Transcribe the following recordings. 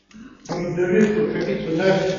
De Luc, au chapitre 9,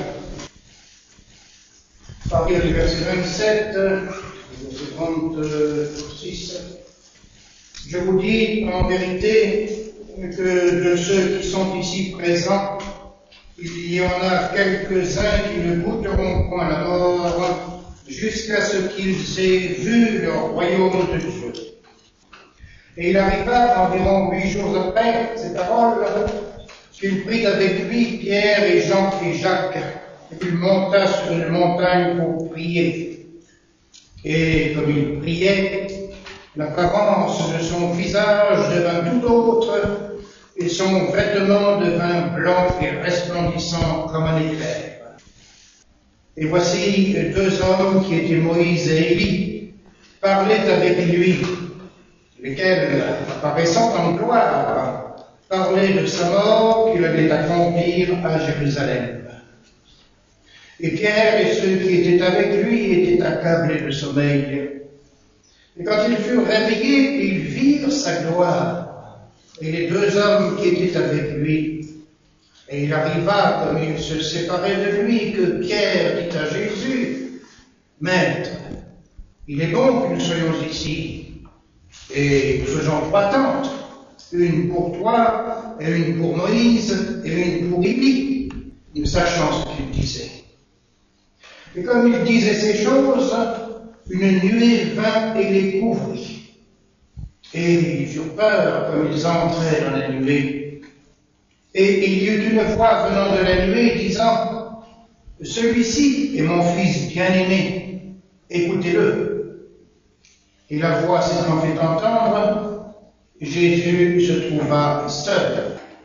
à partir du verset 27, verset 36, je vous dis en vérité que de ceux qui sont ici présents, il y en a quelques-uns qui ne goûteront point la mort jusqu'à ce qu'ils aient vu le royaume de Dieu. Et il arriva environ 8 jours après ces paroles qu'il prit avec lui Pierre et Jean et Jacques, et qu'il monta sur une montagne pour prier. Et comme il priait, l'apparence de son visage devint tout autre, et son vêtement devint blanc et resplendissant comme un éclair. Et voici 2 hommes qui étaient Moïse et Élie, parlaient avec lui, lesquels, apparaissant en gloire, parlaient de sa mort qu'il allait accomplir à Jérusalem. Et Pierre et ceux qui étaient avec lui étaient accablés de sommeil. Et quand ils furent réveillés, ils virent sa gloire, et les 2 hommes qui étaient avec lui. Et il arriva, comme ils se séparaient de lui, que Pierre dit à Jésus, « Maître, il est bon que nous soyons ici, et faisons 3 tentes, une pour toi, et une pour Moïse, et une pour Élie, ne sachant ce qu'il disait. Et comme il disait ces choses, une nuée vint et les couvrit. Et ils eurent peur comme ils entraient dans la nuée. Et il y eut une voix venant de la nuée disant, « Celui-ci est mon fils bien-aimé, écoutez-le. » Et la voix s'étant fait entendre, Jésus se trouva seul.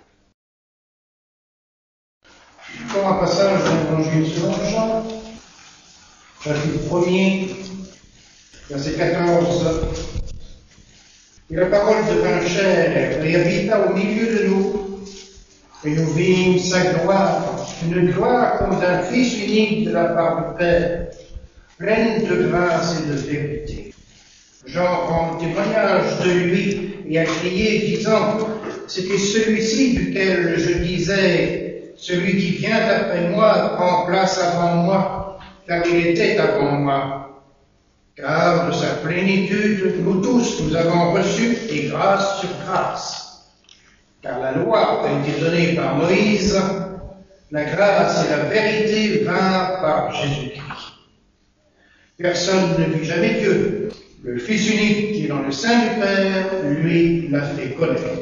Encore un passage dans l'Évangile selon Jean, chapitre 1er, verset 14. Et la parole devint chair et habita au milieu de nous, et nous vîmes sa gloire, une gloire comme d'un Fils unique de la part du Père, pleine de grâce et de vérité. Jean rend témoignage de lui et a crié, disant, « C'était celui-ci duquel je disais, celui qui vient après moi prend place avant moi, car il était avant moi. Car de sa plénitude, nous tous, nous avons reçu et grâce sur grâce. Car la loi a été donnée par Moïse, la grâce et la vérité vinrent par Jésus-Christ. Personne ne vit jamais Dieu. Le Fils unique qui est dans le sein du Père, lui, l'a fait connaître. »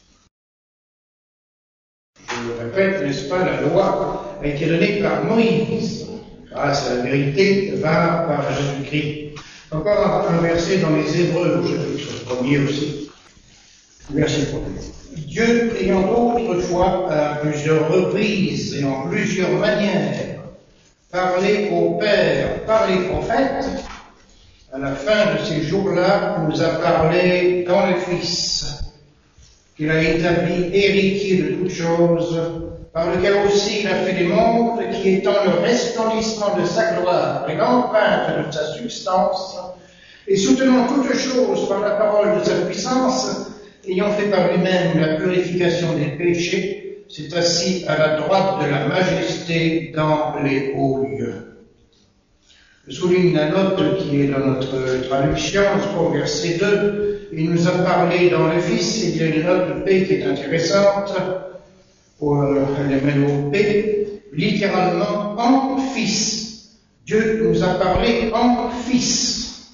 Je le répète, n'est-ce pas, la loi a été donnée par Moïse. Grâce à la vérité, vint par Jésus-Christ. Encore un verset dans les Hébreux, au chapitre 1er aussi. Verset 1er. Dieu ayant autrefois, à plusieurs reprises et en plusieurs manières, parlé au Père par les prophètes, à la fin de ces jours-là, nous a parlé dans le Fils, qu'il a établi héritier de toutes choses, par lequel aussi il a fait des mondes, qui étant le resplendissement de sa gloire et l'empreinte de sa substance, et soutenant toutes choses par la parole de sa puissance, ayant fait par lui-même la purification des péchés, s'est assis à la droite de la majesté dans les hauts lieux. Je souligne la note qui est dans notre traduction, au verset 2. Il nous a parlé dans le Fils, il y a une note de P qui est intéressante, elle est même au P, littéralement en Fils. Dieu nous a parlé en Fils.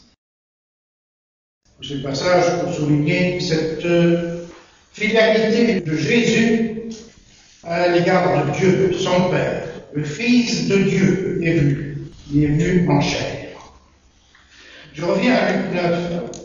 Ce passage pour souligner cette fidélité de Jésus à l'égard de Dieu, son Père. Le Fils de Dieu est venu. Il est venu en chair. Je reviens à Luc 9.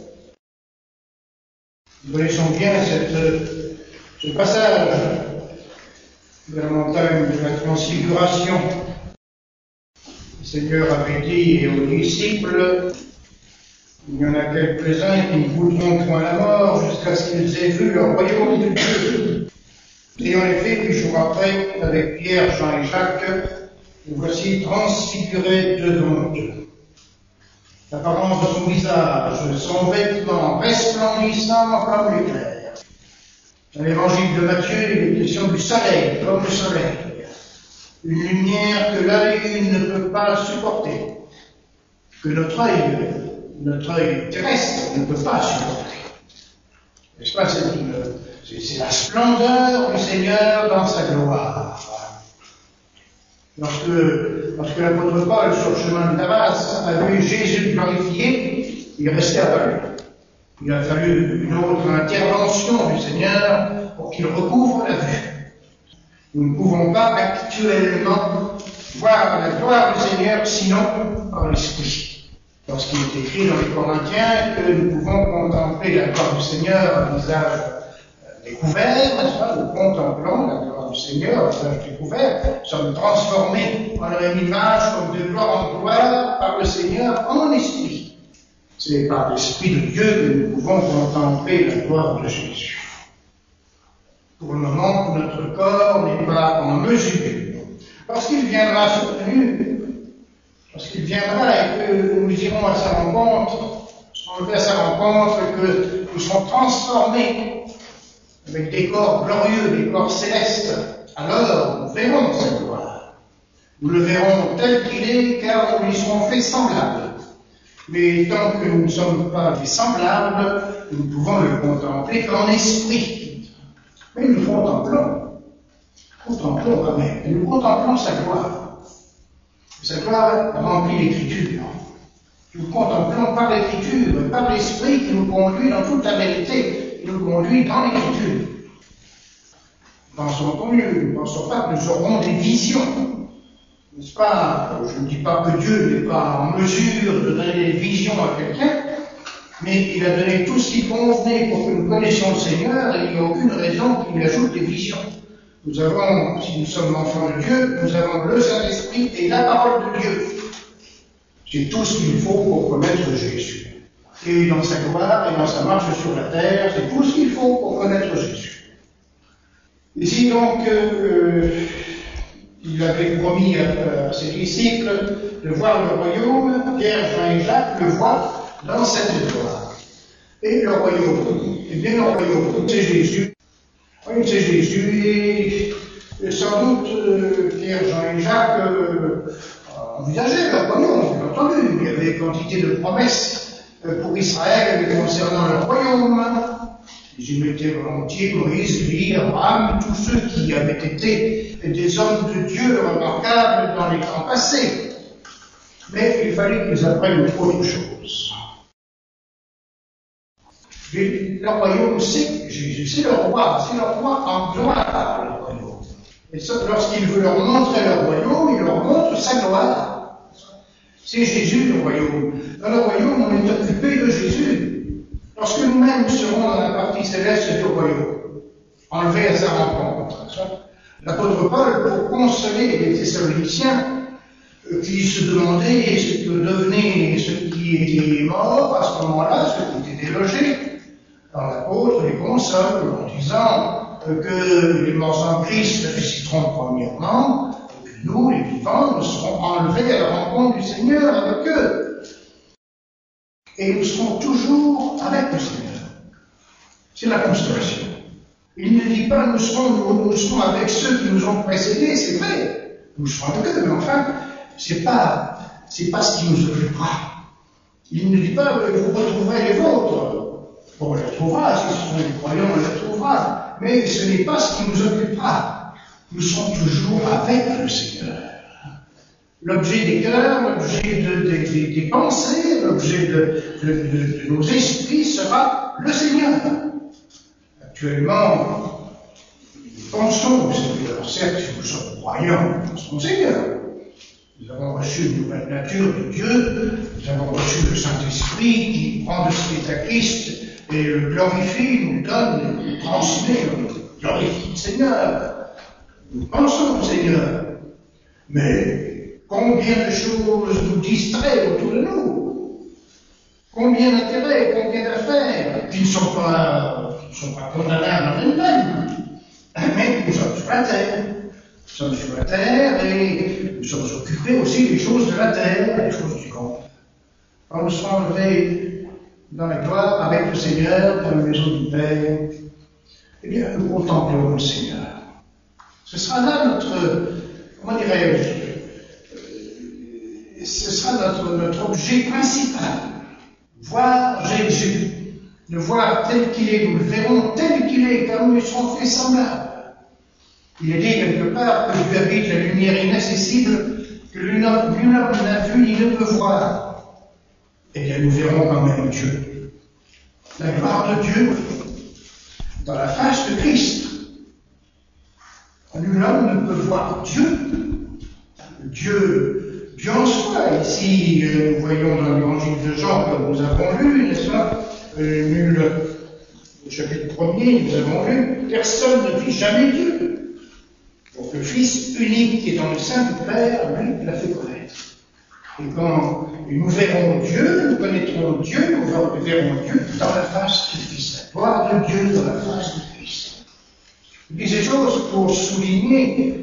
Nous connaissons bien ce passage de la montagne de la transfiguration. Le Seigneur avait dit aux disciples, il y en a quelques-uns qui ne goûteront point la mort jusqu'à ce qu'ils aient vu le royaume de Dieu. Et en effet, 8 jours après, avec Pierre, Jean et Jacques, nous voici transfigurés devant eux. L'apparence de son visage, son vêtement resplendissant comme l'éclair. Dans l'évangile de Matthieu, il est question du soleil, comme le soleil. Une lumière que l'œil ne peut pas supporter, que notre œil terrestre ne peut pas supporter. N'est-ce pas? C'est la splendeur du Seigneur dans sa gloire. Lorsque l'apôtre Paul, sur le chemin de Damas, a vu Jésus glorifié, il restait aveugle. Il a fallu une autre intervention du Seigneur pour qu'il recouvre la vue. Nous ne pouvons pas actuellement voir la gloire du Seigneur sinon par l'Esprit. Lorsqu'il est écrit dans les Corinthiens que nous pouvons contempler la gloire du Seigneur à visage découvert, n'est-ce pas? Nous contemplons la gloire du Seigneur à visage découvert, nous sommes transformés en une image comme de gloire en gloire par le Seigneur en esprit. C'est par l'Esprit de Dieu que nous pouvons contempler la gloire de Jésus. Pour le moment, notre corps n'est pas en mesure. Lorsqu'il viendra soutenu, lorsqu'il viendra et que nous irons à sa rencontre, lorsqu'on va à sa rencontre, que nous serons transformés avec des corps glorieux, des corps célestes, alors nous verrons sa gloire. Nous le verrons tel qu'il est, car nous lui serons faits semblables. Mais tant que nous ne sommes pas des semblables, nous pouvons le contempler qu'en esprit. Mais nous contemplons quand même, et nous contemplons sa gloire. Sa gloire remplit l'Écriture. Nous contemplons par l'Écriture, par l'Esprit qui nous conduit dans toute la vérité, qui nous conduit dans l'Écriture. Pensons au mieux, ne pensons pas que nous aurons des visions. N'est-ce pas? Je ne dis pas que Dieu n'est pas en mesure de donner des visions à quelqu'un, mais il a donné tout ce qui convenait pour que nous connaissions le Seigneur, et il n'y a aucune raison qu'il lui ajoute des visions. Nous avons, si nous sommes enfants de Dieu, nous avons le Saint-Esprit et la parole de Dieu. C'est tout ce qu'il faut pour connaître Jésus. Et dans sa gloire et dans sa marche sur la terre, c'est tout ce qu'il faut pour connaître Jésus. Ici donc, il avait promis à ses disciples de voir le royaume. Pierre, Jean et Jacques le voient dans cette gloire. Et le royaume, eh bien le royaume, c'est Jésus. Oui, c'est Jésus. Et sans doute, Pierre, Jean et Jacques envisageaient le royaume, bien entendu. Il y avait quantité de promesses pour Israël concernant le royaume. Ils y mettaient volontiers Moïse, Élie, Abraham, tous ceux qui avaient été des hommes de Dieu remarquables dans les temps passés. Mais il fallait qu'ils apprennent autre chose. Le royaume, c'est Jésus, c'est le roi en gloire, le royaume. Et ça, lorsqu'il veut leur montrer le royaume, il leur montre sa gloire. C'est Jésus, le royaume. Dans le royaume, on est occupé de Jésus. Lorsque nous-mêmes serons dans la partie céleste du royaume, enlevés à sa rencontre, l'apôtre Paul, pour consoler les Thessaloniciens, qui se demandaient ce que devenaient ceux qui étaient morts à ce moment-là, ceux qui étaient délogés, alors l'apôtre les console en disant que les morts en Christ ressusciteront premièrement, et que nous, les vivants, nous serons enlevés à la rencontre du Seigneur avec eux. Et nous serons toujours avec le Seigneur. C'est la consolation. Il ne dit pas nous serons avec ceux qui nous ont précédés, c'est vrai. Nous serons avec eux, mais enfin, c'est pas ce qui nous occupera. Il ne dit pas vous retrouverez les vôtres. Bon, on les retrouvera, si ce sont des croyants, on les retrouvera. Mais ce n'est pas ce qui nous occupera. Nous serons toujours avec le Seigneur. L'objet des cœurs, l'objet des pensées, l'objet de nos esprits sera le Seigneur. Actuellement, nous pensons au Seigneur. Certes, si nous sommes croyants, nous pensons au Seigneur. Nous avons reçu une nouvelle nature de Dieu, nous avons reçu le Saint-Esprit qui prend de ce qui est à Christ et le glorifie, nous donne, nous transmet, nous glorifie le Seigneur. Nous pensons au Seigneur. Mais combien de choses nous distraient autour de nous? Combien d'intérêts, combien d'affaires qui ne sont pas condamnables en elles-mêmes? Mais nous sommes sur la terre. Nous sommes sur la terre et nous sommes occupés aussi des choses de la terre, des choses du monde. Quand nous serons enlevés dans la gloire avec le Seigneur dans la maison du Père, eh bien, nous contemplerons le Seigneur. Ce sera là notre, comment dirais-je, ce sera notre objet principal. Voir Jésus, le voir tel qu'il est, nous le verrons tel qu'il est, car nous lui serons faits semblables. Il est dit quelque part que Dieu habite la lumière inaccessible, que nul homme n'a vu ni ne peut voir. Eh bien, nous verrons quand même Dieu. La gloire de Dieu dans la face de Christ. Nul homme ne peut voir Dieu. Dieu en soi. Ici, nous voyons dans l'évangile de Jean, comme nous avons lu, n'est-ce pas, au chapitre 1er, nous avons lu, personne ne vit jamais Dieu. Donc le Fils unique qui est dans le sein du Père, lui, l'a fait connaître. Et quand nous verrons Dieu, nous connaîtrons Dieu, nous verrons Dieu dans la face du Fils. La gloire de Dieu dans la face du Fils. Je dis ces choses pour souligner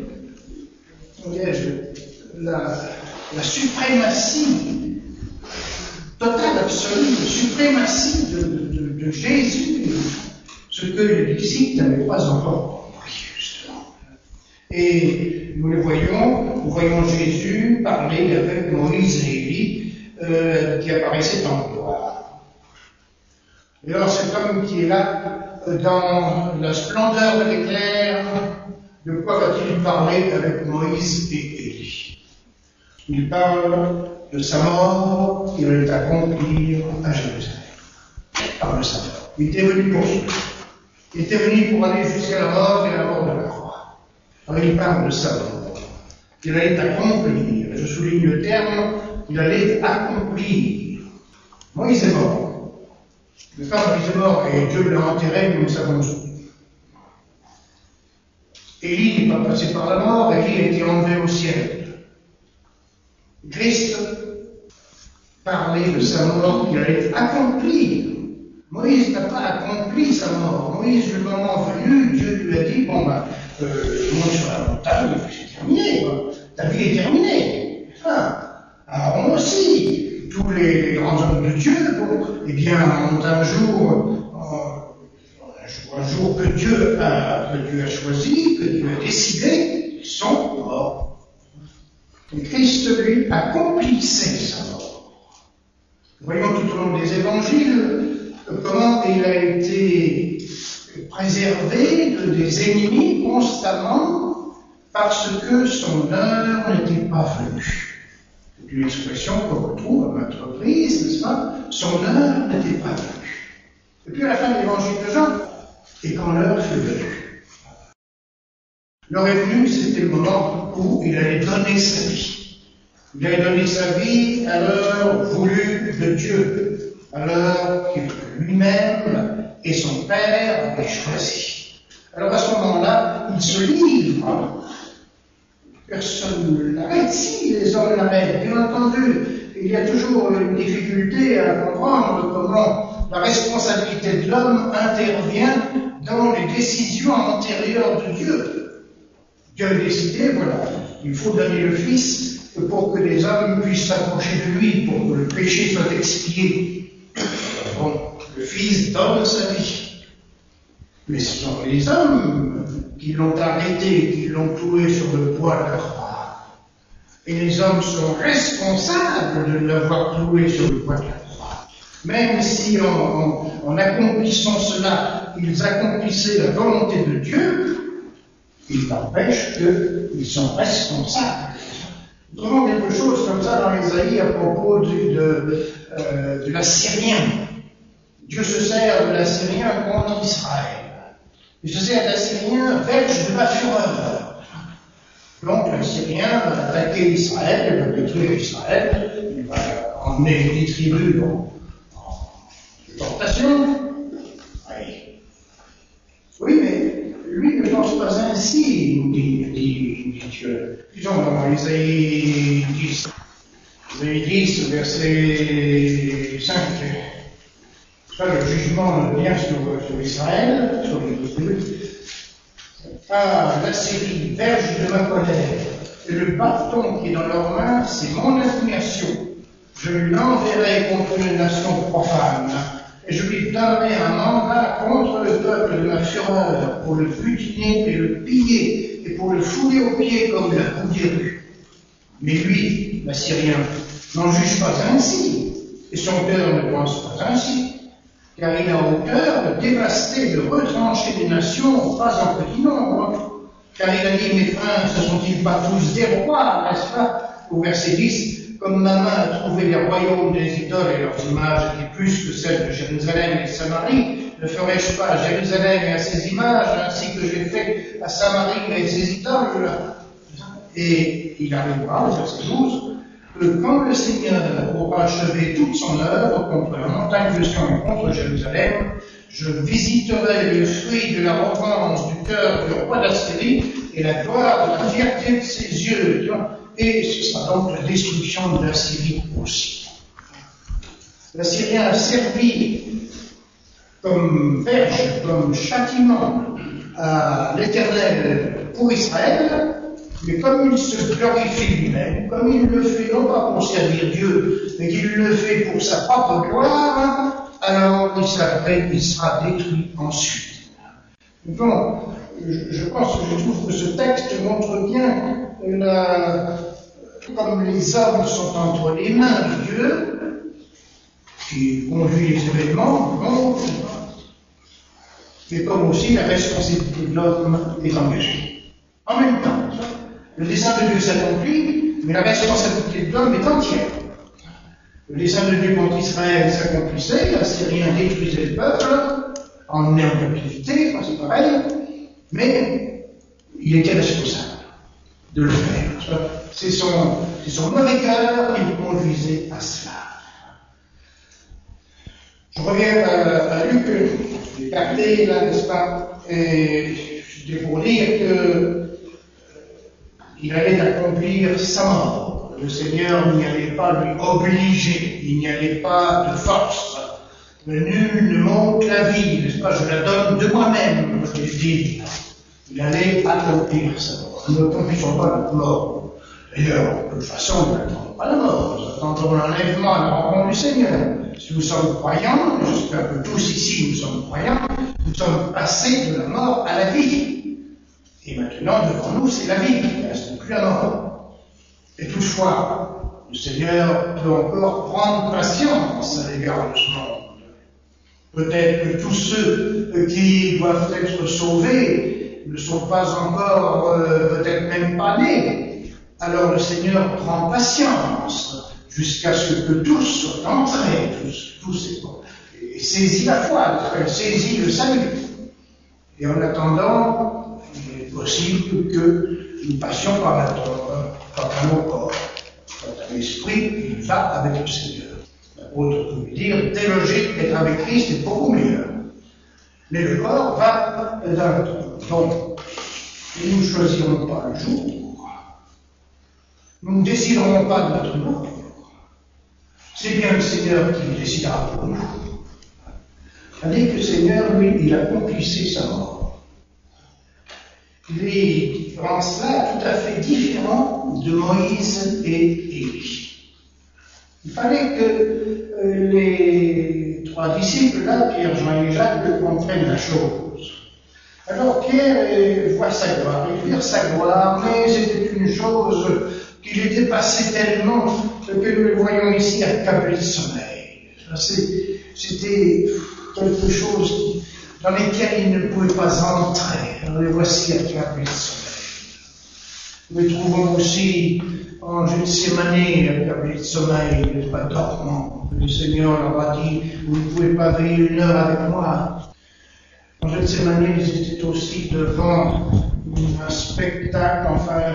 la suprématie totale, absolue, la suprématie de Jésus, ce que les disciples n'avaient pas encore compris, justement. Et nous voyons Jésus parler avec Moïse et Élie, qui apparaissaient en gloire. Et alors cet homme qui est là, dans la splendeur de l'éclair, de quoi va-t-il parler avec Moïse et Élie? Il parle de sa mort qu'il allait accomplir à Jérusalem. Il parle de sa mort. Il était venu pour cela. Il était venu pour aller jusqu'à la mort et la mort de la croix. Alors il parle de sa mort. Il allait accomplir. Je souligne le terme, il allait accomplir. Moïse est mort. Le temps Moïse est mort et Dieu l'a enterré, nous le savons tous. Élie n'est pas passé par la mort, Élie a été enlevé au ciel. Christ parlait de sa mort qu'il allait accomplir. Moïse n'a pas accompli sa mort. Moïse, le moment venu, Dieu lui a dit, monte sur la montagne, c'est terminé, ta vie est terminée. Aaron aussi, tous les grands hommes de Dieu, un jour que Dieu a choisi, que Dieu a décidé, ils sont morts. Et Christ, lui, accomplissait sa mort. Voyons tout au long des évangiles comment il a été préservé des ennemis constamment parce que son heure n'était pas venue. C'est une expression qu'on retrouve à maintes reprises, n'est-ce pas? Son heure n'était pas venue. Et puis à la fin de l'évangile de Jean, et quand l'heure fut venue. L'heure est venue, c'était le moment où il allait donner sa vie. Il allait donner sa vie à l'heure voulue de Dieu, à l'heure qu'il lui-même et son Père avaient choisi. Alors à ce moment-là, il se livre. Personne ne l'arrête. Si les hommes l'arrêtent, bien entendu, il y a toujours une difficulté à comprendre comment la responsabilité de l'homme intervient dans les décisions antérieures de Dieu. Dieu a décidé, voilà, il faut donner le Fils pour que les hommes puissent s'approcher de lui, pour que le péché soit expié. Bon, le Fils donne sa vie. Mais ce sont les hommes qui l'ont arrêté, qui l'ont cloué sur le bois de la croix. Et les hommes sont responsables de l'avoir cloué sur le bois de la croix. Même si en accomplissant cela, ils accomplissaient la volonté de Dieu, il n'empêche qu'ils sont responsables. Nous trouvons quelque chose comme ça dans l'Ésaïe à propos de l'Assyrien. Dieu se sert de l'Assyrien contre Israël. Il se sert d'Assyrien verge de la fureur. Donc l'Assyrien va attaquer Israël, il va détruire Israël, il va emmener les tribus en déportation. Oui, mais lui ne pense pas ainsi, nous dit Dieu. Disons dans Isaïe 10, verset 5. Ça, le jugement vient sur Israël, sur les tribus. L'Assyrie, verge de ma colère, et le bâton qui est dans leurs mains, c'est mon indignation. Je l'enverrai contre une nation profane, et je lui donnerai un mandat contre le peuple de ma fureur, pour le butiner et le piller, et pour le fouler aux pieds comme la boue des rues. Mais lui, l'Assyrien, n'en juge pas ainsi, et son cœur ne pense pas ainsi, car il a au cœur de dévaster, de retrancher des nations, pas en petit nombre, car il a dit, mes frères, ne sont-ils pas tous des rois, n'est-ce pas? Au verset 10, comme ma main a trouvé les royaumes des idoles et leurs images étaient plus que celles de Jérusalem et de Samarie, ne ferai-je pas à Jérusalem et à ses images, ainsi que j'ai fait à Samarie et ses idoles? Et il arrivera, au verset 12, que quand le Seigneur aura achevé toute son œuvre contre la montagne de Sion et contre Jérusalem, je visiterai le fruit de l'arrogance du cœur du roi d'Assyrie et la gloire de la fierté de ses yeux. Et ce sera donc la destruction de l'Assyrie aussi. L'Assyrien a servi comme verge, comme châtiment à l'Éternel pour Israël, mais comme il se glorifie lui-même, comme il le fait non pas pour servir Dieu, mais qu'il le fait pour sa propre gloire, alors il sera détruit ensuite. Donc, je trouve que ce texte montre bien comme les hommes sont entre les mains de Dieu, qui conduit les événements, mais comme aussi la responsabilité de l'homme est engagée. En même temps, le dessein de Dieu s'accomplit, mais la responsabilité de l'homme est entière. Le dessein de Dieu contre Israël s'accomplissait, l'Assyrien détruisait le peuple, emmené en captivité, c'est pareil, mais il était responsable de le faire. C'est son mauvais cœur qui le conduisait à cela. Je reviens à Luc, j'ai gardé là, n'est-ce pas, et je vais pour dire qu'il allait accomplir sa mort. Le Seigneur n'y allait pas lui obliger, il n'y allait pas de force. Mais nul ne monte la vie, n'est-ce pas, je la donne de moi-même, comme je dis. Il allait accomplir sa mort. Nous n'accomplissons pas notre mort. D'ailleurs, de toute façon, nous n'attendons pas la mort, nous attendons l'enlèvement à la rencontre du Seigneur. Si nous sommes croyants, j'espère que tous ici nous sommes croyants, nous sommes passés de la mort à la vie. Et maintenant, devant nous, c'est la vie, il ne reste plus la mort. Et toutefois, le Seigneur peut encore prendre patience à l'égard de ce monde. Peut-être que tous ceux qui doivent être sauvés ne sont pas encore, peut-être même pas nés. Alors le Seigneur prend patience jusqu'à ce que tous soient entrés, tous et saisit la foi, saisit le salut. Et en attendant, il est possible que nous passions par la tombe, quant à nos corps. Quant à l'esprit, il va avec le Seigneur. L'apôtre peut dire, déloger, être avec Christ est beaucoup meilleur. Mais le corps va dans la tombe. Donc, nous ne choisirons pas le jour. Nous ne déciderons pas de notre mort. C'est bien le Seigneur qui décidera pour nous. C'est-à-dire que le Seigneur, lui, il accomplissait sa mort. Il est en cela tout à fait différent de Moïse et Élie. Il fallait que les trois disciples, là, Pierre, Jean et Jacques, comprennent la chose. Alors Pierre voit sa gloire, il vire sa gloire, mais c'était une chose qu'il était passé tellement que nous le voyons ici accablé de sommeil. C'était quelque chose dans lequel il ne pouvait pas entrer. Alors les voici accablés de sommeil. Nous le trouvons aussi en Gethsémane accablé de sommeil, pas dormant. Le Seigneur leur a dit, vous ne pouvez pas veiller une heure avec moi. En Gethsémane, ils étaient aussi devant un spectacle, enfin,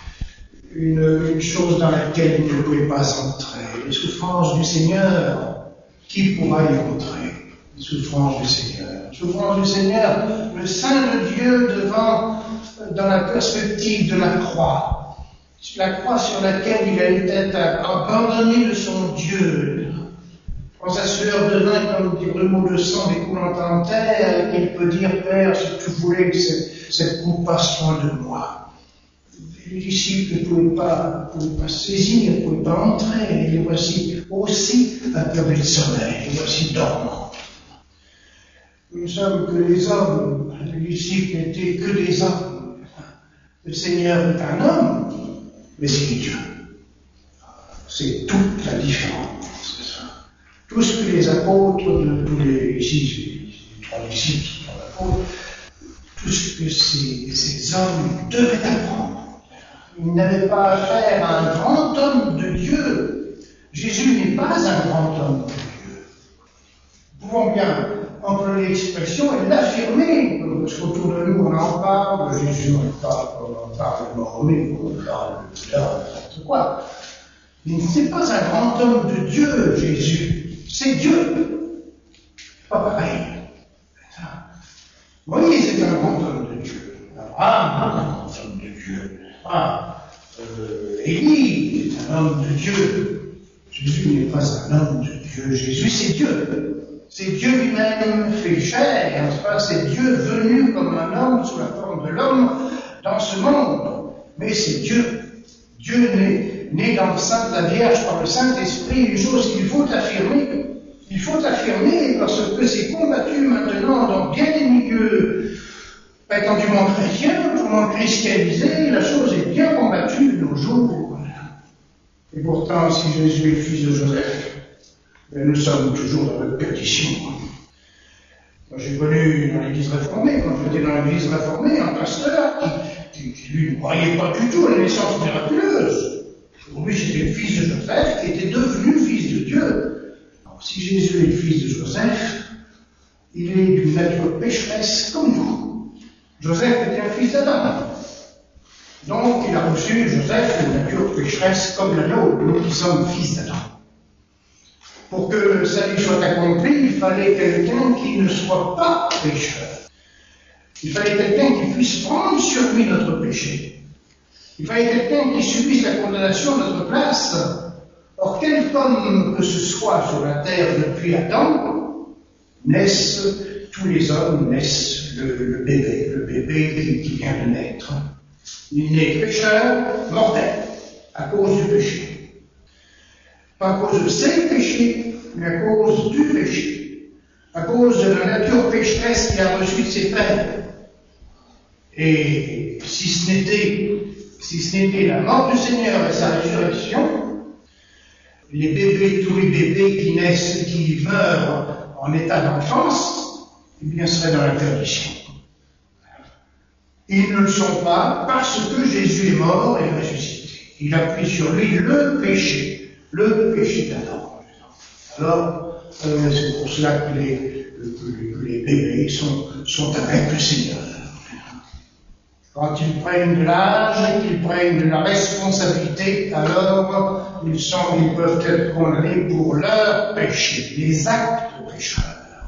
une chose dans laquelle ils ne pouvaient pas entrer. Les souffrances du Seigneur, qui pourra y entrer? Les souffrances du Seigneur. Les souffrances du Seigneur, le Saint de Dieu dans la perspective de la croix. La croix sur laquelle il a été abandonné de son Dieu. Quand sa sueur devint comme des grumeaux de sang découlant en terre, il peut dire, Père, si tu voulais que cette coupe passe loin de moi. Les disciples ne pouvaient pas saisir, ne pouvaient pas entrer. Et les voici aussi accablés de sommeil, les voici dormants. Nous ne sommes que les hommes, les disciples n'étaient que des hommes. Le Seigneur est un homme, mais il est Dieu. C'est toute la différence, c'est ça. Tout ce que les apôtres, tous les trois disciples qui sont apôtres, tout ce que ces hommes devaient apprendre. Ils n'avaient pas affaire à un grand homme de Dieu. Jésus n'est pas un grand homme de Dieu. Nous pouvons bien employer l'expression et l'affirmer, parce qu'autour de nous on en parle, Jésus on parle de Mahomet, on parle de Bouddha, n'importe quoi. Mais ce n'est pas un grand homme de Dieu, Jésus. C'est Dieu. Pas pareil. Moïse est un grand homme de Dieu. Abraham est un grand homme de Dieu. Élie est un homme de Dieu. Jésus n'est pas un homme de Dieu. Jésus, c'est Dieu. C'est Dieu lui-même fait chair. C'est Dieu venu comme un homme sous la forme de l'homme dans ce monde. Mais c'est Dieu. Dieu né dans le sein de la Vierge par le Saint-Esprit, une chose qu'il faut affirmer. Il faut affirmer parce que c'est combattu maintenant dans bien des milieux prétendument chrétiens, autrement christianisés, la chose est bien combattue de nos jours. Et pourtant, si Jésus est le fils de Joseph, nous sommes toujours dans notre perdition. Moi, j'ai connu dans l'église réformée, quand j'étais dans l'église réformée, un pasteur qui lui ne croyait pas du tout à la naissance miraculeuse. Pour lui, c'était le fils de Joseph qui était devenu fils de Dieu. Alors, si Jésus est le fils de Joseph, il est d'une nature pécheresse comme nous. Joseph était un fils d'Adam. Donc, il a reçu, Joseph, une nature pécheresse comme la nôtre, nous qui sommes fils d'Adam. Pour que le salut soit accompli, il fallait quelqu'un qui ne soit pas pécheur. Il fallait quelqu'un qui puisse prendre sur lui notre péché. Il fallait quelqu'un qui subisse la condamnation à notre place. Or, quel homme que ce soit sur la terre depuis Adam, tous les hommes naissent le bébé qui vient de naître. Il naît pécheur, mortel, à cause du péché. Pas à cause de ses péchés, mais à cause du péché. À cause de la nature pécheresse qu'il a reçue de ses pères. Et si ce n'était la mort du Seigneur et sa résurrection, tous les bébés qui naissent, qui meurent en état d'enfance, eh bien, seraient dans la perdition. Ils ne le sont pas parce que Jésus est mort et ressuscité. Il a pris sur lui le péché d'Adam. Alors, c'est pour cela que les bébés sont avec le Seigneur. Quand ils prennent de l'âge et qu'ils prennent de la responsabilité, alors ils peuvent être condamnés pour leurs péchés, les actes pécheurs.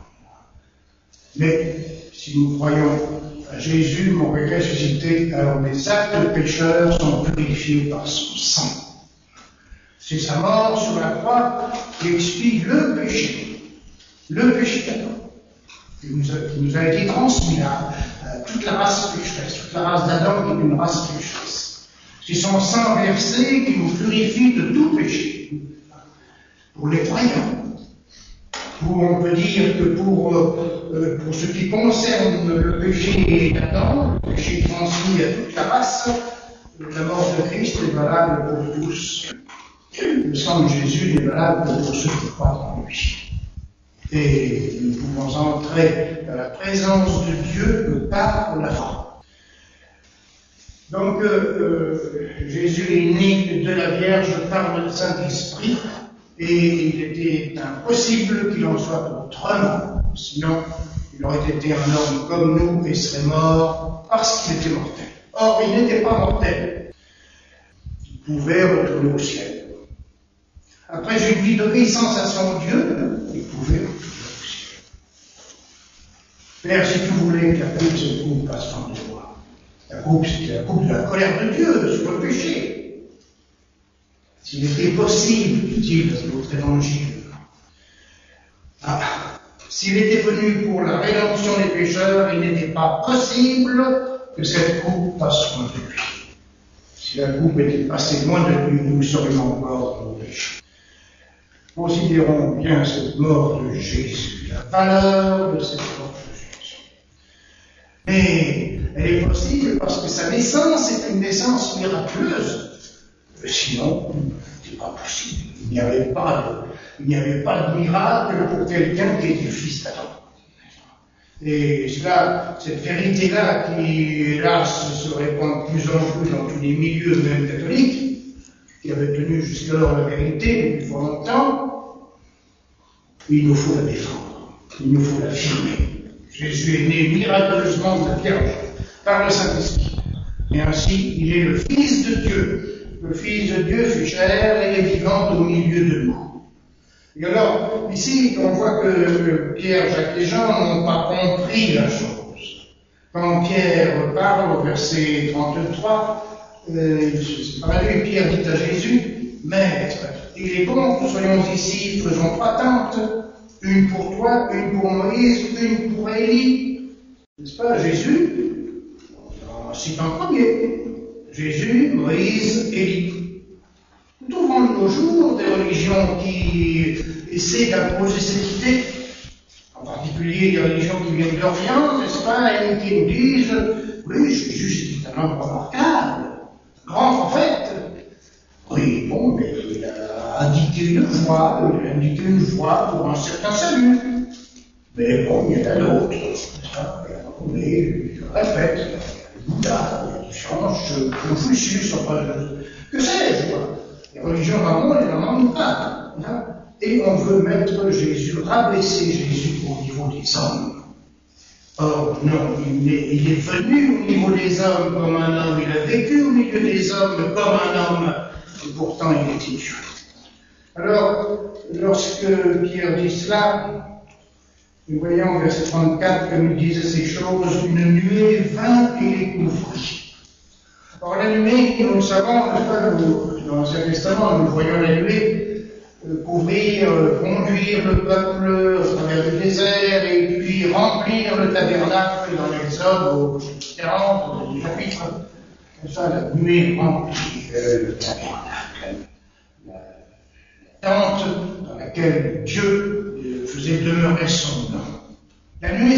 Mais si nous croyons à Jésus, mort et ressuscité, alors les actes pécheurs sont purifiés par son sang. C'est sa mort sur la croix qui expie le péché d'Adam, qui nous a été transmis à toute la race pécheresse, toute la race d'Adam est une race pécheresse. C'est son sang versé qui nous purifie de tout péché. Pour les croyants, on peut dire que pour ce qui concerne le péché d'Adam, le péché transmis à toute la race, la mort de Christ est valable pour tous. Le sang de Jésus est valable pour ceux qui croient en lui. Et nous pouvons entrer dans la présence de Dieu par la foi. Donc, Jésus est né de la Vierge par le Saint-Esprit, et il était impossible qu'il en soit autrement. Sinon, il aurait été un homme comme nous et serait mort parce qu'il était mortel. Or, il n'était pas mortel. Il pouvait retourner au ciel. Après une vie d'obéissance à son Dieu, il pouvait retourner au ciel. Père, si tu voulais que la coupe se coupe, passe par de moi. La coupe, c'était la coupe de la colère de Dieu sur le péché. S'il était possible, dit-il dans l'autre évangile. S'il était venu pour la rédemption des pécheurs, il n'était pas possible que cette coupe passe loin de lui. Si la coupe était passée loin de lui, nous serions encore dans nos péchés. Considérons bien cette mort de Jésus, la valeur de cette mort de Jésus. Mais elle est possible parce que sa naissance est une naissance miraculeuse. Sinon, c'est pas possible. Il n'y avait pas de miracle pour quelqu'un qui est du Fils d'Adam. Et cela, cette vérité-là, qui hélas se répand de plus en plus dans tous les milieux, même catholiques, qui avaient tenu jusqu'alors la vérité depuis fort longtemps, il nous faut la défendre, il nous faut l'affirmer. Jésus est né miraculeusement de la Vierge par le Saint-Esprit. Et ainsi, il est le Fils de Dieu. Le Fils de Dieu fut chair et est vivant au milieu de nous. Et alors, ici, on voit que Pierre, Jacques et Jean n'ont pas compris la chose. Quand Pierre parle au verset 33, par lui, Pierre dit à Jésus, « Maître, il est bon que nous soyons ici, faisons 3 tentes, une pour toi, une pour Moïse, une pour Élie. » N'est-ce pas, Jésus? On cite en premier. Jésus, Moïse, Élie. Nous trouvons de nos jours des religions qui essaient d'imposer cette idée, en particulier des religions qui viennent d'Orient, n'est-ce pas, et qui nous disent, oui, Jésus c'est un homme remarquable, grand prophète. Oui, bon, mais il a indiqué une voie pour un certain salut. Mais bon, il y en a d'autres, n'est-ce pas, mais je répète, Bouddha, il y a différence, Confucius, enfin, que sais-je, quoi. Les religions vraiment, elles n'en manquent pas. Hein? Et on veut mettre Jésus, rabaisser Jésus au niveau des hommes. Or, non, il est venu au niveau des hommes comme un homme, il a vécu au milieu des hommes comme un homme, et pourtant il était Dieu. Alors, lorsque Pierre dit cela, nous voyons au verset 34 que nous disait ces choses, une nuée vint et les couvrit. Or, la nuée, nous le savons, dans l'Ancien Testament, nous voyons la nuée couvrir, conduire le peuple au travers du désert et puis remplir le tabernacle dans l'Exode au 40 du chapitre. Ça, la nuée remplit le tabernacle. La tente dans laquelle Dieu faisait demeurer son nom. La nuée,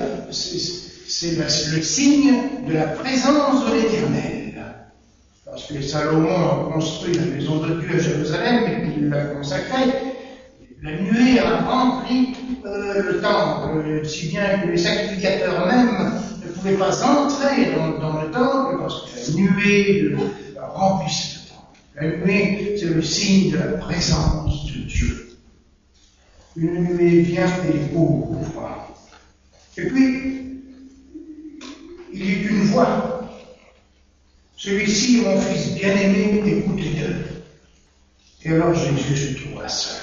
c'est le signe de la présence de l'Éternel. Parce que Salomon a construit la maison de Dieu à Jérusalem et qu'il l'a consacrée, la nuée a rempli le temple, si bien que les sacrificateurs même ne pouvaient pas entrer dans le temple parce que la nuée remplissait le temple. La nuée, c'est le signe de la présence de Dieu. Une nuée vient et les couvre. Et puis, il y a une voix. Celui-ci, mon fils bien-aimé, écoutez-le. Et alors Jésus se trouva seul.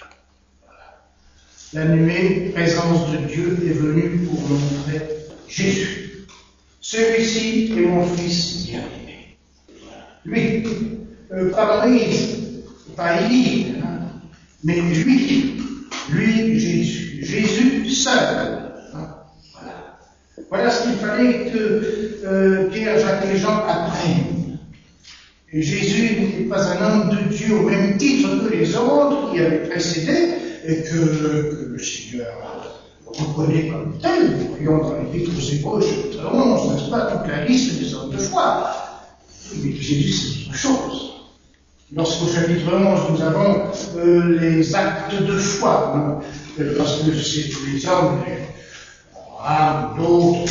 Voilà. La nuée, présence de Dieu, est venue pour montrer Jésus. Celui-ci est mon fils bien-aimé. Lui, pas Moïse, pas Élie, hein, mais lui, Jésus. Jésus seul. Voilà ce qu'il fallait que Pierre, Jacques et Jean apprennent. Et Jésus n'était pas un homme de Dieu au même titre que les autres qui avaient précédé et que le Seigneur reconnaît comme tel. Nous voyons dans l'Épître aux Hébreux, chapitre 11, n'est-ce pas, toute la liste des hommes de foi. Mais Jésus, c'est autre chose. Lorsqu'au chapitre 11, nous avons les actes de foi, hein, parce que c'est les hommes, d'autres,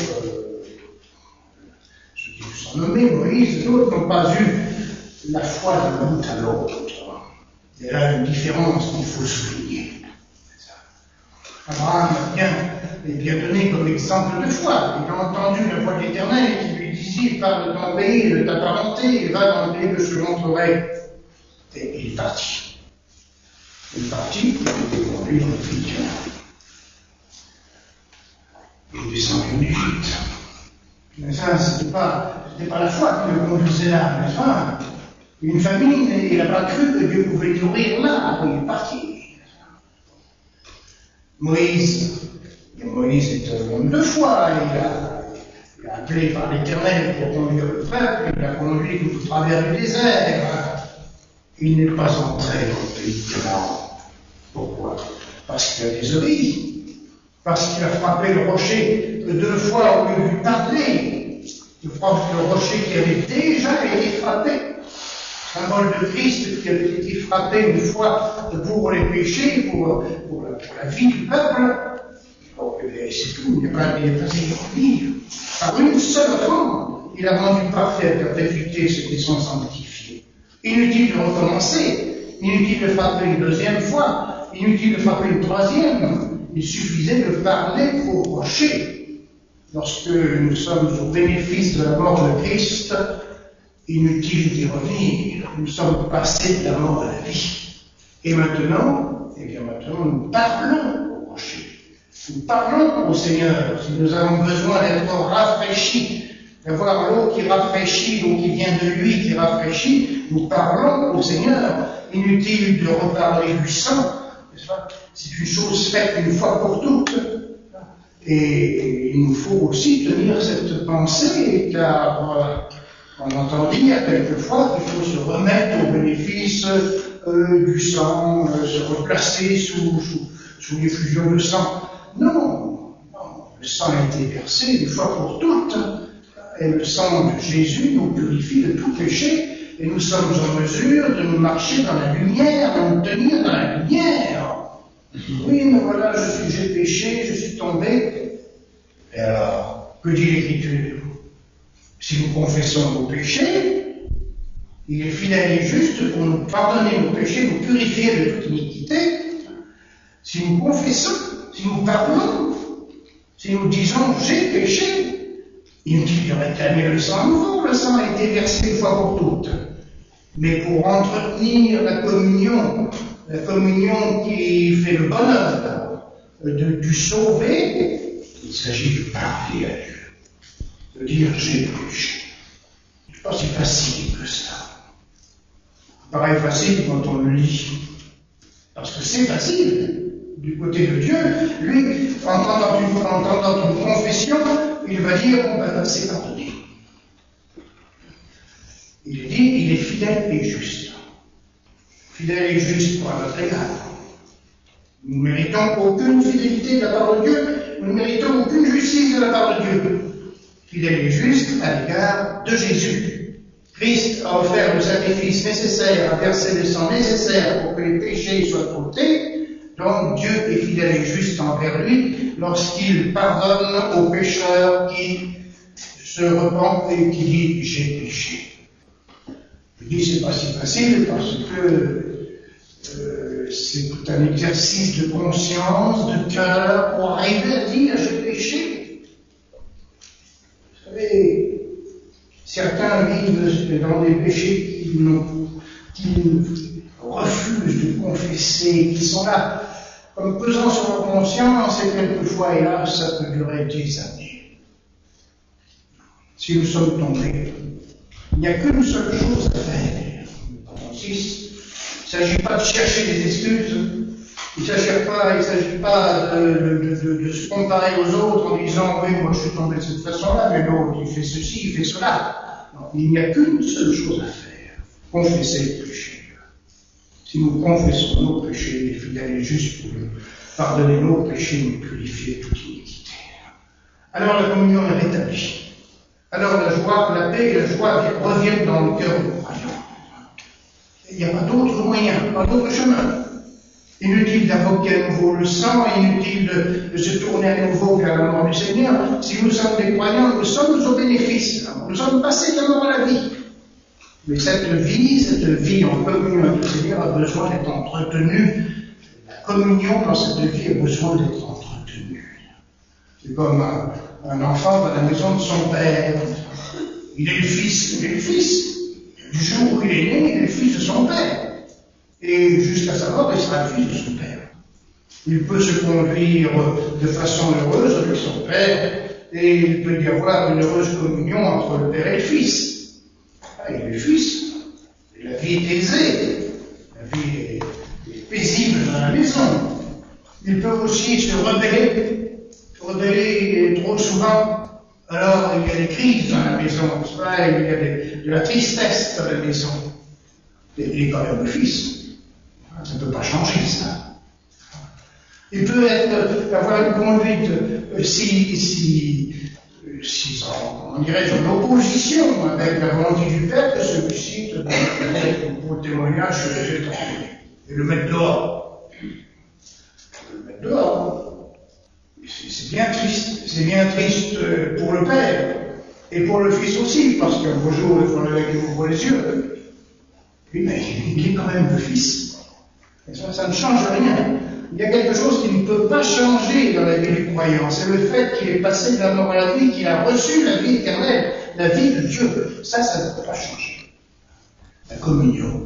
ceux qui sont nommés, Moïse, d'autres n'ont pas eu la foi d'un bout à l'autre. Il y a là une différence qu'il faut souligner. Abraham est bien donné comme exemple de foi. Il a entendu la voix de l'Éternel qui lui disait, pars de ton pays, de ta parenté, et va dans le pays que je te montrerai. Et il est parti. Il est parti, il est conduit dans le pays de Dieu. Il est descendu en Égypte. Mais ça, c'était pas la foi qui le conduisait là, n'est-ce pas? Une famille, il n'a pas cru que Dieu pouvait nourrir là, après il est parti. Moïse est un homme de foi, il a appelé par l'Éternel pour conduire le peuple, il l'a conduit au travers du désert. Il n'est pas entré dans le pays de Canaan. Pourquoi? Parce qu'il a désobéi. Parce qu'il a frappé le rocher que 2 fois, au lieu de lui parler, le rocher qui avait déjà été frappé, symbole de Christ qui avait été frappé une fois pour les péchés, pour la vie du peuple, bon, c'est tout, il n'y a pas à y revenir. Par une seule offrande, il a rendu parfait la perpétuité ceux qui sont sanctifiés. Inutile de recommencer, inutile de frapper une 2e fois, inutile de frapper une 3e. Il suffisait de parler au rocher. Lorsque nous sommes au bénéfice de la mort de Christ, inutile d'y revenir. Nous sommes passés de la mort à la vie. Et maintenant, nous parlons au rocher. Nous parlons au Seigneur. Si nous avons besoin d'être rafraîchis, d'avoir l'eau qui rafraîchit, l'eau qui vient de lui qui rafraîchit, nous parlons au Seigneur. Inutile de reparler du sang. C'est une chose faite une fois pour toutes. Et il nous faut aussi tenir cette pensée, car on entend dire quelquefois qu'il faut se remettre au bénéfice du sang, se replacer sous l'effusion de sang. Non, le sang a été versé une fois pour toutes, et le sang de Jésus nous purifie de tout péché, et nous sommes en mesure de nous marcher dans la lumière, de nous tenir dans la lumière. Oui, mais voilà, j'ai péché, je suis tombé. Et alors, que dit l'Écriture? Si nous confessons nos péchés, il est fidèle et juste pour nous pardonner nos péchés, nous purifier de toute iniquité. Si nous confessons, si nous parlons, si nous disons j'ai péché, inutile de réclamer le sang nouveau, le sang a été versé une fois pour toutes. Mais pour entretenir la communion qui fait le bonheur du sauvé, il s'agit de parler à Dieu, de dire j'ai péché. C'est pas si facile que ça. Ça paraît facile quand on le lit, parce que c'est facile. Du côté de Dieu, lui, en entendant une confession, il va dire bon ben c'est pardonné. Il dit il est fidèle et juste. Fidèle et juste pour notre égard. Nous ne méritons aucune fidélité de la part de Dieu, nous ne méritons aucune justice de la part de Dieu. Fidèle et juste à l'égard de Jésus. Christ a offert le sacrifice nécessaire, a versé le sang nécessaire pour que les péchés soient ôtés. Donc Dieu est fidèle et juste envers lui lorsqu'il pardonne aux pécheurs qui se repentent et qui disent j'ai péché. Je dis c'est pas si facile parce que c'est tout un exercice de conscience, de cœur, pour arriver à dire j'ai péché. Vous savez, certains vivent dans des péchés qu'ils refusent de confesser, qui sont là comme pesant sur leur conscience, et quelquefois, hélas, ça peut durer des années. Si nous sommes tombés, il n'y a qu'une seule chose à faire. Il ne s'agit pas de chercher des excuses, il ne s'agit pas de se comparer aux autres en disant oui, moi je suis tombé de cette façon-là, mais l'autre il fait ceci, il fait cela. Non, il n'y a qu'une seule chose à faire, confesser le péché. Si nous confessons nos péchés, il est fidèle et juste pour nous pardonner nos péchés, nous purifier de toute iniquité. Alors la communion est rétablie. Alors la joie, la paix et la joie reviennent dans le cœur du croyant. Il n'y a pas d'autre moyen, pas d'autre chemin. Inutile d'invoquer à nouveau le sang, inutile de se tourner à nouveau vers la mort du Seigneur. Si nous sommes des croyants, nous sommes au bénéfice. Nous sommes passés de la mort à la vie. Mais cette vie en communion avec le Seigneur a besoin d'être entretenue. La communion dans cette vie a besoin d'être entretenue. C'est comme un enfant dans la maison de son père. Il est le fils. Du jour où il est né, il est le fils de son père. Et jusqu'à sa mort, il sera le fils de son père. Il peut se conduire de façon heureuse avec son père, et il peut y avoir une heureuse communion entre le père et le fils. Il est le fils. Et la vie est aisée. La vie est paisible dans la maison. Il peut aussi se rebeller trop souvent. Alors il y a des crises dans la maison, il y a de la tristesse dans la maison. Il est quand même le fils. Ça ne peut pas changer ça. Il peut avoir une conduite, on dirait, en opposition avec la volonté du Père, que celui-ci te donne pour témoignage et le mettre dehors. Le mettre dehors. C'est bien triste. C'est bien triste pour le Père. Et pour le Fils aussi, parce qu'un beau jour, il faudrait qu'il ouvre les yeux. Oui, mais il est quand même le Fils. Et ça ne change rien. Il y a quelque chose qui ne peut pas changer dans la vie du croyant. C'est le fait qu'il est passé de la mort à la vie, qu'il a reçu la vie éternelle, la vie de Dieu. Ça ne peut pas changer. La communion,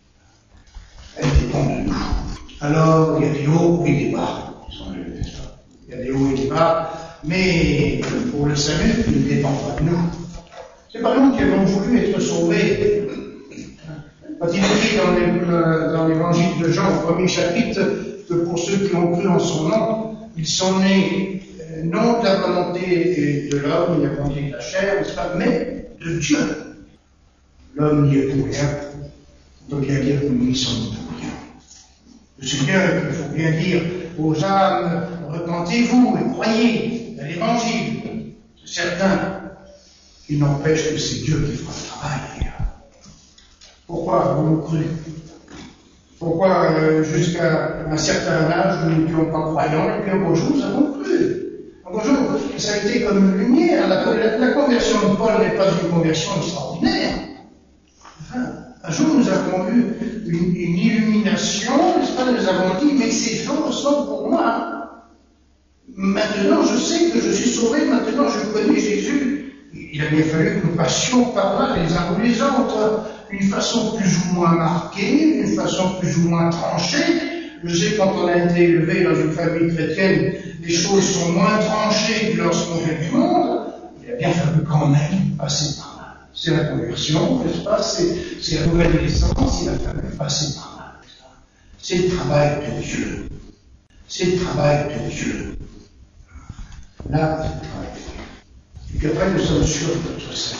elle dépend de nous. Alors, il y a des hauts et des bas. Il y a des hauts et des bas, mais pour le salut, il ne dépend pas de nous. C'est pas nous qui avons voulu être sauvés. Quand il est dit dans l'évangile de Jean, au premier chapitre, que pour ceux qui ont cru en son nom, ils sont nés non de la volonté de l'homme, ni de la volonté de la chair, mais de Dieu. L'homme n'y est pour rien. On peut bien dire que nous n'y sommes pour rien. Le Seigneur, il faut bien dire aux âmes, repentez-vous et croyez à l'évangile. C'est certain. Il n'empêche que c'est Dieu qui fera le travail. Pourquoi avons-nous cru? Pourquoi, jusqu'à un certain âge, nous n'étions pas croyants, et puis un beau jour, nous avons cru. Un beau jour, ça a été comme une lumière. La conversion de Paul n'est pas une conversion extraordinaire. Enfin, un jour, nous avons eu une illumination, n'est-ce pas? Nous avons dit, mais ces choses sont pour moi. Maintenant, je sais que je suis sauvé, maintenant je connais Jésus. Il a bien fallu que nous passions par là, les uns ou les autres, d'une façon plus ou moins marquée, d'une façon plus ou moins tranchée. Je sais, quand on a été élevé dans une famille chrétienne, les choses sont moins tranchées que lorsqu'on vient du monde. Il a bien fallu quand même passer par là. C'est la conversion, n'est-ce pas? C'est la nouvelle naissance, il a fallu passer par là. C'est le travail de Dieu. C'est le travail de Dieu. Là, c'est le travail de Dieu. Et puis après, nous sommes sûrs de notre salut.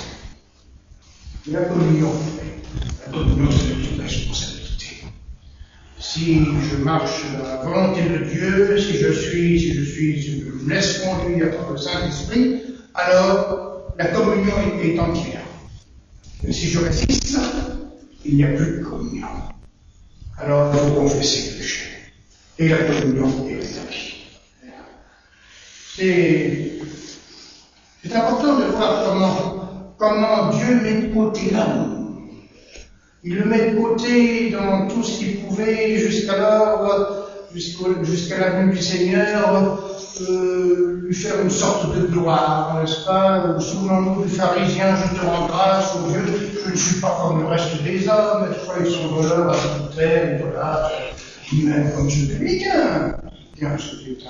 La communion. La communion, c'est une responsabilité. Si je marche dans la volonté de Dieu, si je me laisse conduire par le Saint-Esprit, alors la communion est entière. Mais si je résiste, il n'y a plus de communion. Alors il faut confesser le péché. Et la communion est rétablie. C'est important de voir comment Dieu met de côté l'homme. Il le met de côté dans tout ce qu'il pouvait jusqu'alors, jusqu'à la venue du Seigneur, lui faire une sorte de gloire, n'est-ce pas? Souvenons-nous du pharisien, je te rends grâce, ô Dieu, je ne suis pas comme le reste des hommes, n'est-ce pas? Ils sont voleurs, adultères, voilà, même comme ce publicain. Tiens, c'était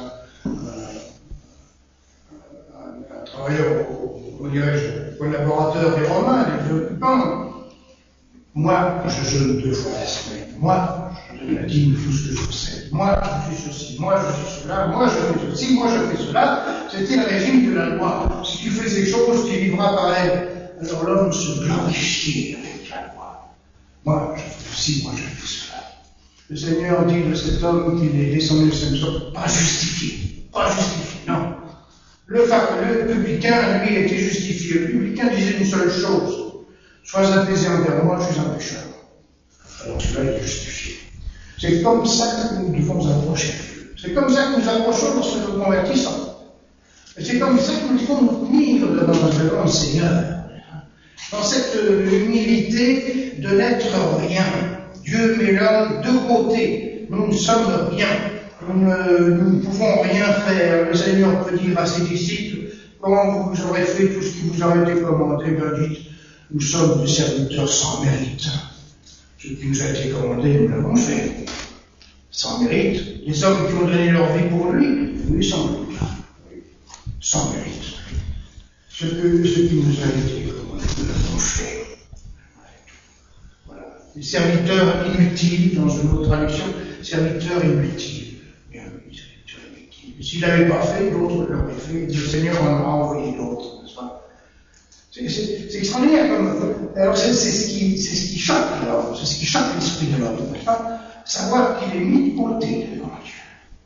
un travailleur, collaborateur des Romains, des occupants. Moi, je jeûne 2 fois la semaine. Moi, je donne la dîme de tout ce que je possède. Moi, je fais ceci. Moi, je fais cela. Moi, je fais ceci. Moi, je fais cela. C'était le régime de la loi. Si tu fais ces choses, tu vivras par elle. Alors l'homme se glorifie avec la loi. Moi, je fais ceci. Moi, je fais cela. Le Seigneur dit de cet homme qu'il est descendu de cette sorte, pas justifié. Pas justifié, non. Le publicain, lui, était justifié. Le publicain disait une seule chose. Sois apaisé envers moi, je suis un pécheur. Alors celui-là, il est justifié. C'est comme ça que nous devons approcher Dieu. C'est comme ça que nous approchons lorsque nous convertissons. Et c'est comme ça que nous devons nous tenir devant le Seigneur. Dans cette humilité de n'être rien. Dieu met l'homme de côté. Nous ne sommes rien. Nous ne pouvons rien faire. Le Seigneur peut dire à ses disciples, comment vous aurez fait tout ce qui vous a été commandé? Ben dites, nous sommes des serviteurs sans mérite. Ce qui nous a été commandé, nous l'avons fait. Sans mérite. Les hommes qui ont donné leur vie pour lui, nous sans doute. Sans mérite. Ce qui nous a été commandé, nous l'avons fait. Voilà. Les serviteurs inutiles, dans une autre traduction, serviteurs inutiles. Bien, serviteurs inutiles. S'il n'avait pas fait, d'autres l'auraient fait. Le Seigneur en a envoyé d'autres, n'est-ce pas? C'est extraordinaire comme. Alors c'est ce qui choque l'homme, c'est ce qui choque l'esprit de l'homme, n'est-ce pas? Savoir qu'il est mis de côté devant Dieu.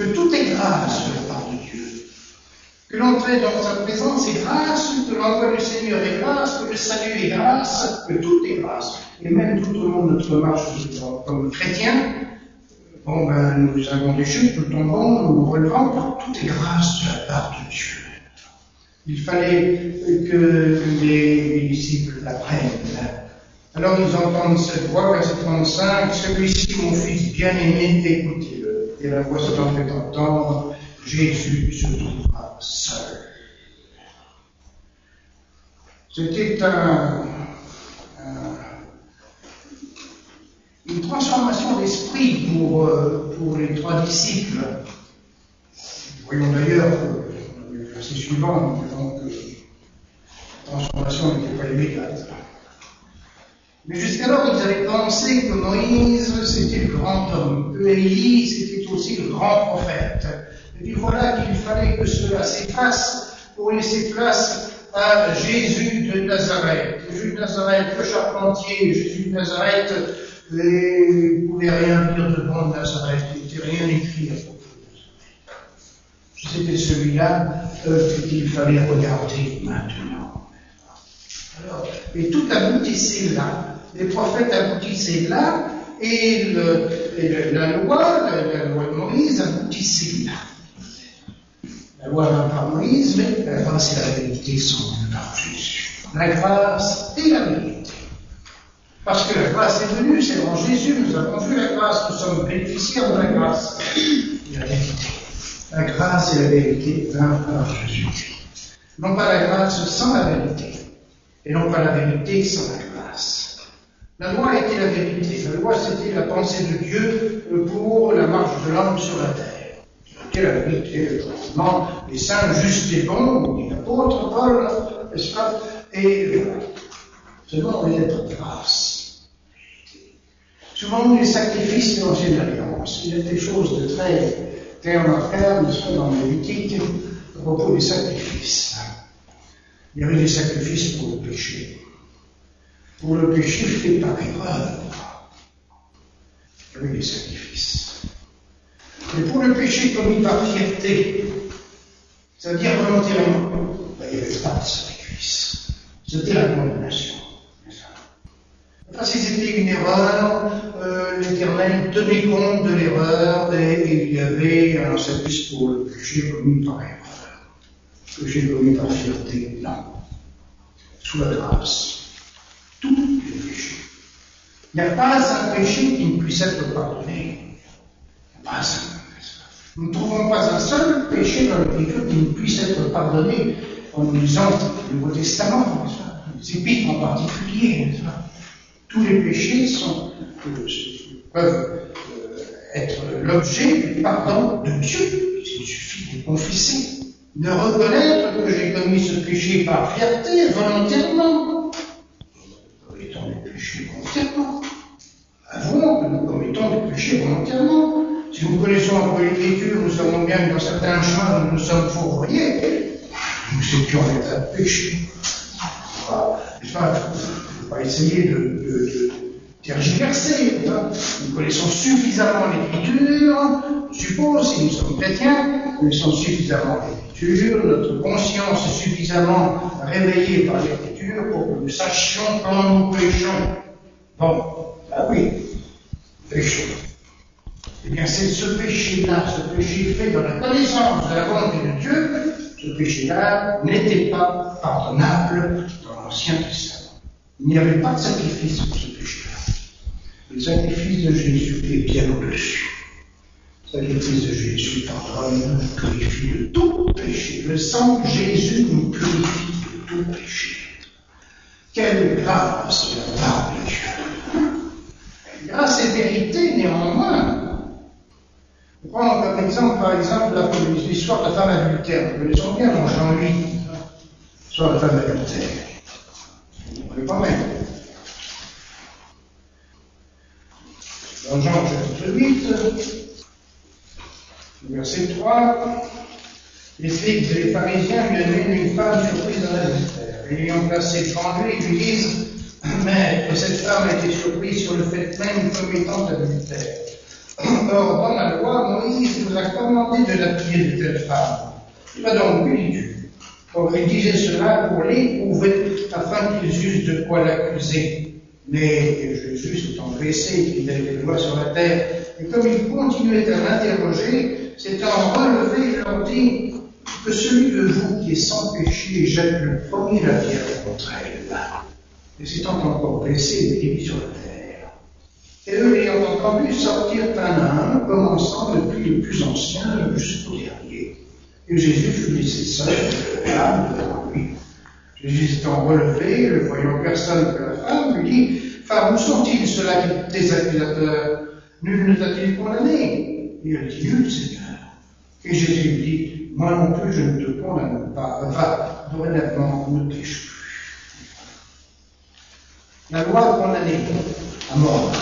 que tout est grâce de la part de Dieu. Que l'entrée dans sa présence est grâce, que l'envoi du Seigneur est grâce, que le salut est grâce, que tout est grâce. Et même tout au long de notre marche comme chrétiens, nous avons des chutes, nous tombons, nous nous relevons, tout est grâce de la part de Dieu. Il fallait que les disciples l'apprennent. Alors ils entendent cette voix, verset 35, celui-ci, mon fils bien-aimé, écoutez-le. Et la voix s'en fait entendre, Jésus se trouvera seul. C'était une transformation d'esprit pour les trois disciples. Voyons d'ailleurs, le verset suivant, nous verrons que la transformation n'était pas immédiate. Mais jusqu'alors, ils avaient pensé que Moïse, c'était le grand homme, que Élie, c'était aussi le grand prophète. Et puis voilà qu'il fallait que cela s'efface pour laisser place à Jésus de Nazareth. Jésus de Nazareth, le charpentier, Jésus de Nazareth, ne pouvait rien dire de bon de Nazareth, il n'était rien écrit à propos de Nazareth. C'était celui-là qu'il fallait regarder maintenant. Alors, et tout aboutissait là. Les prophètes aboutissaient là, et la loi de Moïse aboutissait là. La loi vint par Moïse, mais la grâce et la vérité sont venues par Jésus. La grâce et la vérité. Parce que la grâce est venue, c'est en Jésus, nous avons vu la grâce, nous sommes bénéficiaires de la grâce et la vérité. La grâce et la vérité vinrent par Jésus. Non pas la grâce sans la vérité, et non pas la vérité sans la grâce. La loi était la vérité. La loi, c'était la pensée de Dieu pour la marche de l'homme sur la terre. C'était la vérité, vraiment, les saints justes et bons, dit l'apôtre Paul, n'est-ce pas? Et seulement les êtres de grâce. Souvent, les sacrifices de l'Ancienne Alliance, il y a des choses de très remarquables, n'est-ce pas, dans le Lévitique, à propos des sacrifices. Il y avait des sacrifices pour le péché. Pour le péché fait par erreur. Il y avait des sacrifices. Mais pour le péché commis par fierté, c'est-à-dire volontairement, il n'y avait pas de sacrifice. C'était la condamnation. Enfin, si c'était une erreur, l'Éternel tenait compte de l'erreur et il y avait un sacrifice pour le péché commis par erreur. Le péché commis par fierté, non. Sous la grâce. Tous les péchés. Il n'y a pas un péché qui ne puisse être pardonné. Il n'y a pas un. Nous ne trouvons pas un seul péché dans l'Écriture qui ne puisse être pardonné en lisant le Nouveau Testament, les épîtres en particulier. Tous les péchés peuvent être l'objet du pardon de Dieu. Il suffit de confesser, de reconnaître que j'ai commis ce péché par fierté, volontairement. Commettons des péchés volontairement. Avouons que nous commettons des péchés volontairement. Si nous connaissons un peu l'Écriture, nous savons bien que dans certains chemins, nous nous sommes fourvoyés. Nous étions en état de péché. Il ne faut pas essayer de tergiverser. Nous connaissons suffisamment l'Écriture, je suppose, si nous sommes chrétiens, nous connaissons suffisamment l'Écriture, notre conscience est suffisamment réveillée par l'Écriture pour que nous sachions quand nous péchons. Bon, ah oui, péchons. Eh bien, c'est ce péché-là, ce péché fait dans la connaissance de la volonté de Dieu, ce péché-là n'était pas pardonnable dans l'Ancien Testament. Il n'y avait pas de sacrifice pour ce péché-là. Le sacrifice de Jésus est bien au-dessus. Le sacrifice de Jésus pardonne, purifie de tout péché. Le sang de Jésus nous purifie de tout péché. Quelle grâce de la part de Dieu! Grâce et vérité, néanmoins. Prends comme exemple, par exemple, l'histoire de la femme adultère. Nous connaissons bien dans Jean 8, l'histoire de la femme adultère. Vous connaissez pas même. Dans Jean chapitre 8, verset 3, les scribes et les pharisiens lui amènent une femme surprise dans l'adultère. Et l'ayant placée devant lui, ils lui disent, Maître, cette femme a été surprise sur le fait même commettant l'adultère. Or, dans la loi, Moïse nous a commandé de l'appuyer de telle femme. Il va donc plus Dieu. Or, il disait cela pour l'éprouver, afin qu'ils eussent de quoi l'accuser. Mais Jésus s'étant blessé, qu'il avait le doigt sur la terre, et comme il continuait à l'interroger, s'étant relevé, il leur dit que celui de vous qui est sans péché jette le premier la pierre contre elle. Et s'étant encore blessé, il est mis sur la terre. Et eux, l'ayant entendu, sortirent un à un, commençant depuis le plus ancien jusqu'au dernier. Et Jésus fut laissé seul, l'âme devant lui. Jésus étant relevé, le voyant personne que la femme, lui dit, « Femme, où sont-ils ceux-là tes accusateur? Nul ne t'a-t-il condamné ?» Et elle dit, « Nul, Seigneur. » Et Jésus lui dit, « Moi non plus, je ne te condamne pas. Va, dorénavant, ne pêche plus. » La loi condamnée à mort.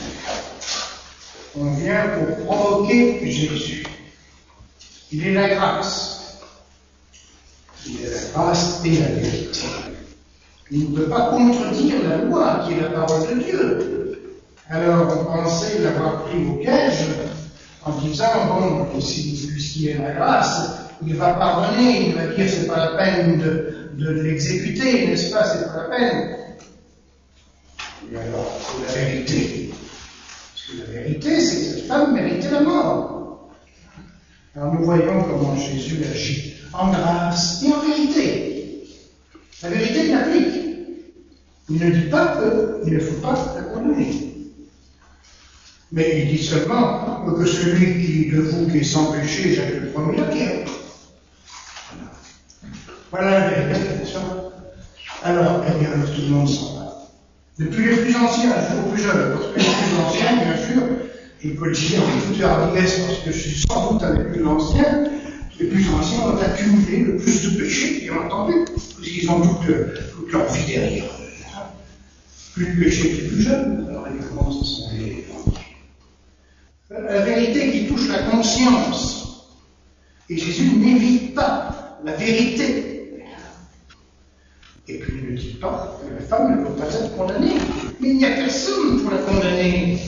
On vient pour provoquer Jésus. Il est la grâce. Il est la grâce et la vérité. Il ne peut pas contredire la loi qui est la parole de Dieu. Alors on pensait l'avoir pris au piège en disant, bon, puisqu'il est la grâce, il va pardonner, il va dire c'est pas la peine de l'exécuter, n'est-ce pas, c'est pas la peine. Et alors, c'est la vérité. Parce que la vérité, c'est que cette femme méritait la mort. Alors nous voyons comment Jésus agit en grâce et en vérité. La vérité l'applique. Il ne dit pas qu'il ne faut pas la condamner. Mais il dit seulement que celui qui de vous qui est sans péché jette le premier la pierre. Voilà la vérité, n'est-ce pas? Alors, eh bien, tout le monde s'en va. Depuis les plus anciens jusqu'aux plus jeunes, parce que les plus anciens, bien sûr, je peux le dire en toute hardiesse, parce que je suis sans doute un des plus anciens, les plus anciens ont accumulé le plus de péchés, bien entendu, parce qu'ils ont toute leur vie derrière eux. Plus de péchés que les plus jeunes, alors évidemment, ce sont les la vérité qui touche la conscience. Et Jésus n'évite pas la vérité. Et puis il ne dit pas que la femme ne peut pas être condamnée. Mais il n'y a personne pour la condamner.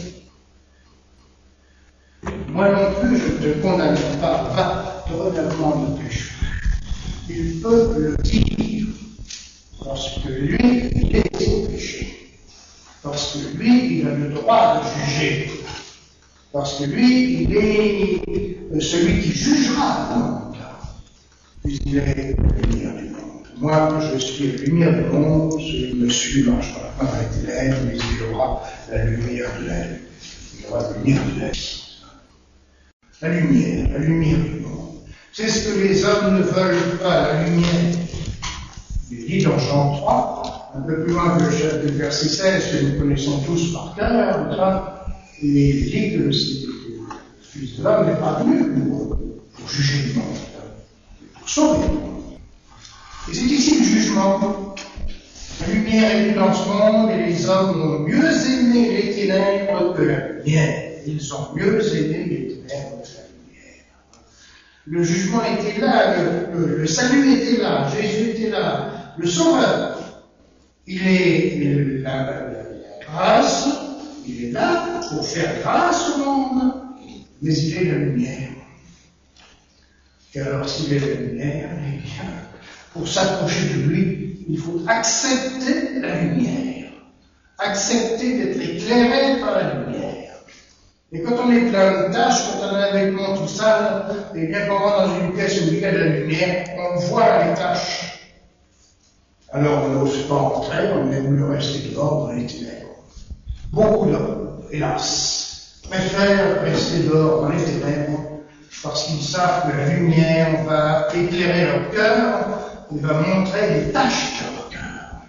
Moi non plus, je ne te condamne pas. Va, dorénavant ne pêche plus. Il peut le dire. Parce que lui, il est au péché. Parce que lui, il a le droit de juger. Parce que lui, il est celui qui jugera le monde. Puis il est la lumière du monde. Moi, je suis la lumière du monde, celui qui me suit marchera pas dans les ténèbres, mais il aura la lumière de la vie. Il aura la lumière de la vie. La lumière du monde. C'est ce que les hommes ne veulent pas, la lumière. Il dit dans Jean 3, un peu plus loin que le verset 16, que nous connaissons tous par cœur, et il dit que le Fils de l'homme n'est pas venu pour juger le monde, mais pour sauver le monde. Et c'est ici le jugement. La lumière est venue dans ce monde et les hommes ont mieux aimé les ténèbres que la lumière. Ils ont mieux aimé les ténèbres que la lumière. Le jugement était là, le salut était là, Jésus était là, le Sauveur. Il est la grâce. Il est là pour faire grâce au monde, mais il est la lumière. Et alors, s'il est la lumière, eh bien, pour s'approcher de lui, il faut accepter la lumière, accepter d'être éclairé par la lumière. Et quand on est plein de tâches, quand on a un vêtement tout sale, eh bien, quand on rentre dans une pièce où il y a de la lumière, on voit les tâches. Alors, on n'ose pas entrer, on aime mieux rester dehors dans les ténèbres. Beaucoup d'hommes, hélas, préfèrent rester dehors dans les ténèbres parce qu'ils savent que la lumière va éclairer leur cœur et va montrer les taches de leur cœur.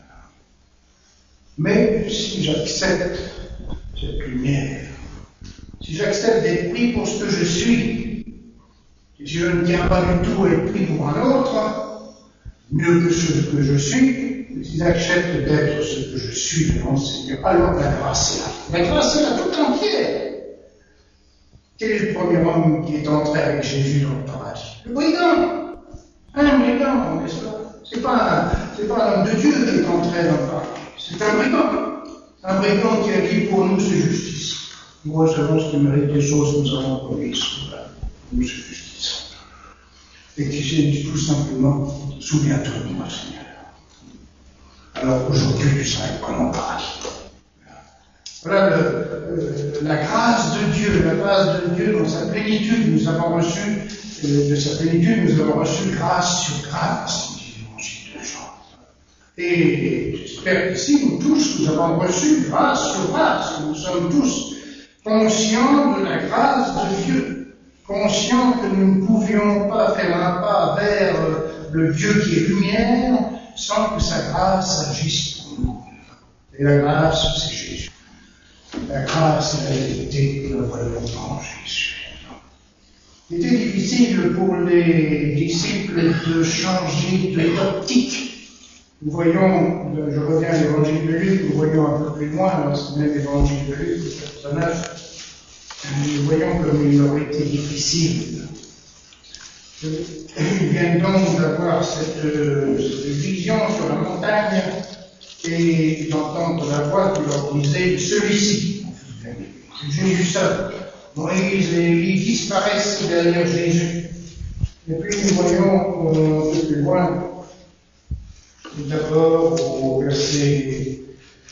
Mais si j'accepte cette lumière, si j'accepte d'être pris pour ce que je suis, si je ne tiens pas du tout à être pris pour un autre, mieux que ce que je suis, si j'accepte d'être ce que je suis devant le Seigneur, alors la grâce est là. La grâce est là tout entière. Quel est le premier homme qui est entré avec Jésus dans le paradis? Le brigand. Un brigand, n'est-ce pas? C'est pas un homme de Dieu qui est entré dans le paradis. C'est un brigand. Un brigand qui a dit pour nous c'est justice. Nous recevons ce qui mérite des choses que nous avons commises sous nous c'est justice. Et qui dit tout simplement, souviens-toi de moi, Seigneur. Alors aujourd'hui, tu seras avec moi en paradis. Voilà la grâce de Dieu dans sa plénitude, nous avons reçu, de sa plénitude, nous avons reçu grâce sur grâce, dit l'évangile de Jean. Et j'espère qu'ici, nous tous, nous avons reçu grâce sur grâce, nous sommes tous conscients de la grâce de Dieu, conscients que nous ne pouvions pas faire un pas vers le Dieu qui est lumière, sans que sa grâce agisse pour nous. Et la grâce, c'est Jésus. La grâce et la vérité, nous le voyons en Jésus. Il était difficile pour les disciples de changer d'optique. Nous voyons, je reviens à l'évangile de Luc, nous voyons un peu plus loin, dans ce même évangile de Luc, chapitre 9, nous voyons comme il aurait été difficile. Ils viennent donc d'avoir cette vision sur la montagne et d'entendre la voix qui leur disait celui-ci. C'est Jésus seul. Moïse et Élie disparaissent derrière Jésus. Et puis nous voyons un peu plus loin, d'abord au verset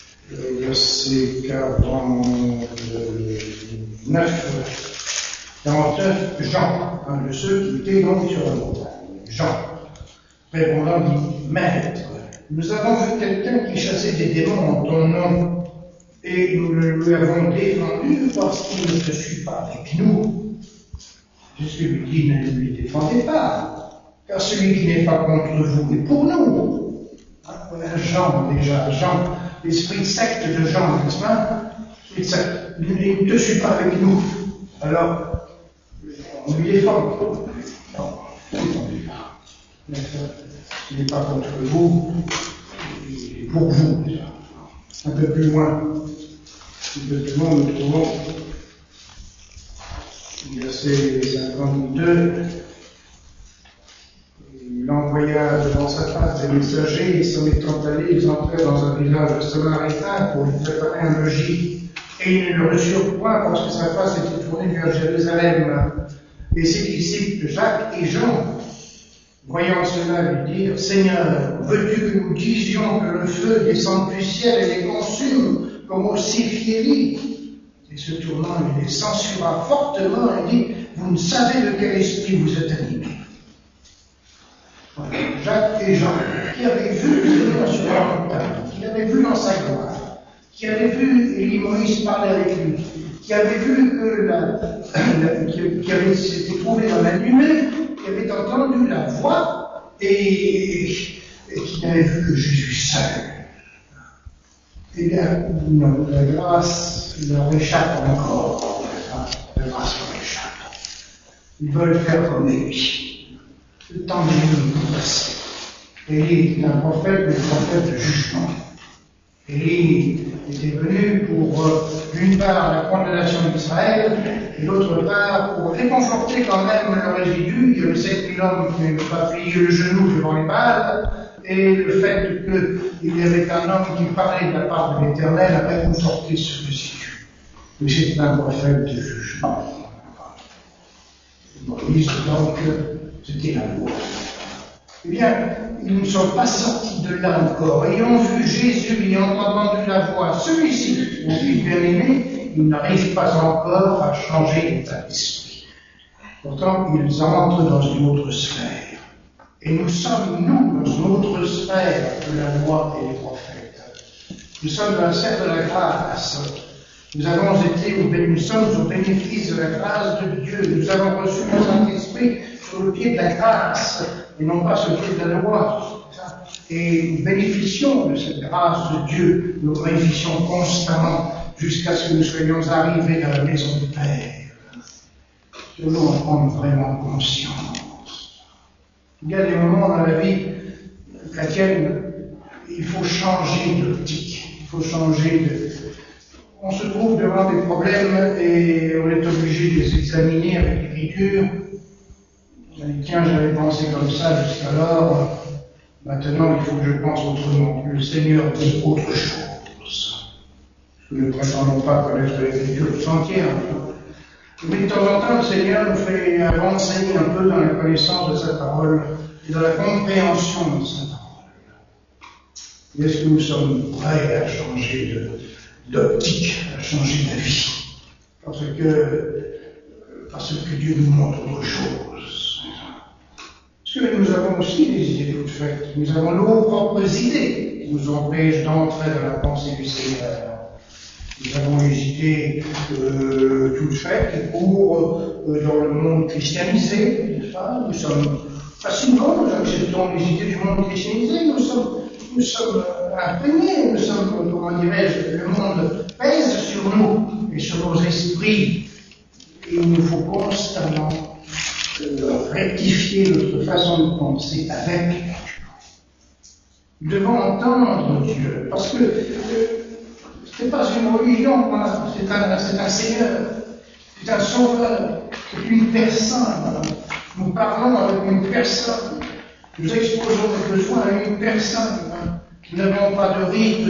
49, Jean, un de ceux qui étaient donc sur la montagne. Jean, répondant, dit, Maître, nous avons vu quelqu'un qui chassait des démons en ton nom, et nous le lui avons défendu parce qu'il ne te suit pas avec nous. Jésus lui dit, ne lui défendez pas, car celui qui n'est pas contre vous est pour nous. Voilà Jean, déjà, Jean, l'esprit secte de Jean, n'est-ce pas? Il ne te suit pas avec nous. Alors, on lui défend. Non, ne défendez pas. Il n'est pas contre vous, il est pour vous. Un peu plus loin, nous trouvons verset 52. Il envoya devant sa face des messagers, et s'en étant allés, ils entrèrent dans un village samaritain pour lui préparer un logis. Et ils ne le reçurent point parce que sa face était tournée vers Jérusalem. Et ses disciples Jacques et Jean, voyant cela, lui dirent, Seigneur, veux-tu que nous disions que le feu descende du ciel et les consume comme au Siphiéli? Et se tournant, il les censura fortement et dit, vous ne savez de quel esprit vous êtes animés. Voilà. Jacques et Jean, qui avaient vu le Seigneur sur la montagne, qui l'avaient vu dans sa gloire, qui avait vu Élie Moïse parler avec lui, qui avait vu qui avait s'était trouvé dans la nuée, qui avait entendu la voix et qui n'avait vu que Jésus seul. Eh bien, non, la grâce leur échappe encore. La grâce leur échappe. Ils veulent faire comme Élie. Le temps de nous passer. Élie est un prophète, mais un prophète de jugement. Élie était venu pour, d'une part, la condamnation d'Israël, et d'autre part, pour réconforter quand même le résidu. Il y avait 7000 hommes qui n'avaient pas plié le genou devant les Baals, et le fait qu'il y avait un homme qui parlait de la part de l'Éternel a réconforté ce résidu. Mais c'est un prophète de jugement. Moïse, donc, c'était la loi. Eh bien, ils ne sont pas sortis de là encore. Ayant vu Jésus, ayant entendu la voix, celui-ci, mon fils bien-aimé, ils n'arrivent pas encore à changer d'état d'esprit. Pourtant, ils entrent dans une autre sphère. Et nous sommes, nous, dans une autre sphère de la loi et des prophètes. Nous sommes dans la sphère de la grâce. Nous sommes au bénéfice de la grâce de Dieu. Nous avons reçu le Saint-Esprit sur le pied de la grâce, et non pas sur le pied de la loi. Et nous bénéficions de cette grâce de Dieu. Nous bénéficions constamment jusqu'à ce que nous soyons arrivés dans la maison du Père. Nous devons en prendre vraiment conscience. Il y a des moments dans la vie chrétienne, il faut changer d'optique, il faut changer de... On se trouve devant des problèmes et on est obligé de les examiner avec l'écriture. On dit, tiens, j'avais pensé comme ça jusqu'alors, maintenant il faut que je pense autrement. Le Seigneur dit autre chose. Nous ne prétendons pas connaître l'Écriture tout entière. Mais de temps en temps, le Seigneur nous fait avancer un peu dans la connaissance de sa parole et dans la compréhension de sa parole. Est-ce que nous sommes prêts à changer d'optique, à changer d'avis? Parce que Dieu nous montre autre chose. Parce que nous avons aussi des idées toutes faites. Nous avons nos propres idées qui nous empêchent d'entrer dans la pensée du Seigneur. Nous avons des idées toutes faites pour dans le monde christianisé, n'est-ce pas? Nous sommes facilement, nous acceptons les idées du monde christianisé, nous sommes imprégnés, nous sommes, comment dirais-je, le monde pèse sur nous et sur nos esprits. Et il nous faut constamment rectifier notre façon de penser avec. Nous devons entendre Dieu, parce que ce n'est pas une religion, c'est un Seigneur, c'est un Sauveur, c'est une personne. Nous parlons avec une personne, nous exposons nos besoins à une personne. Nous n'avons pas de rite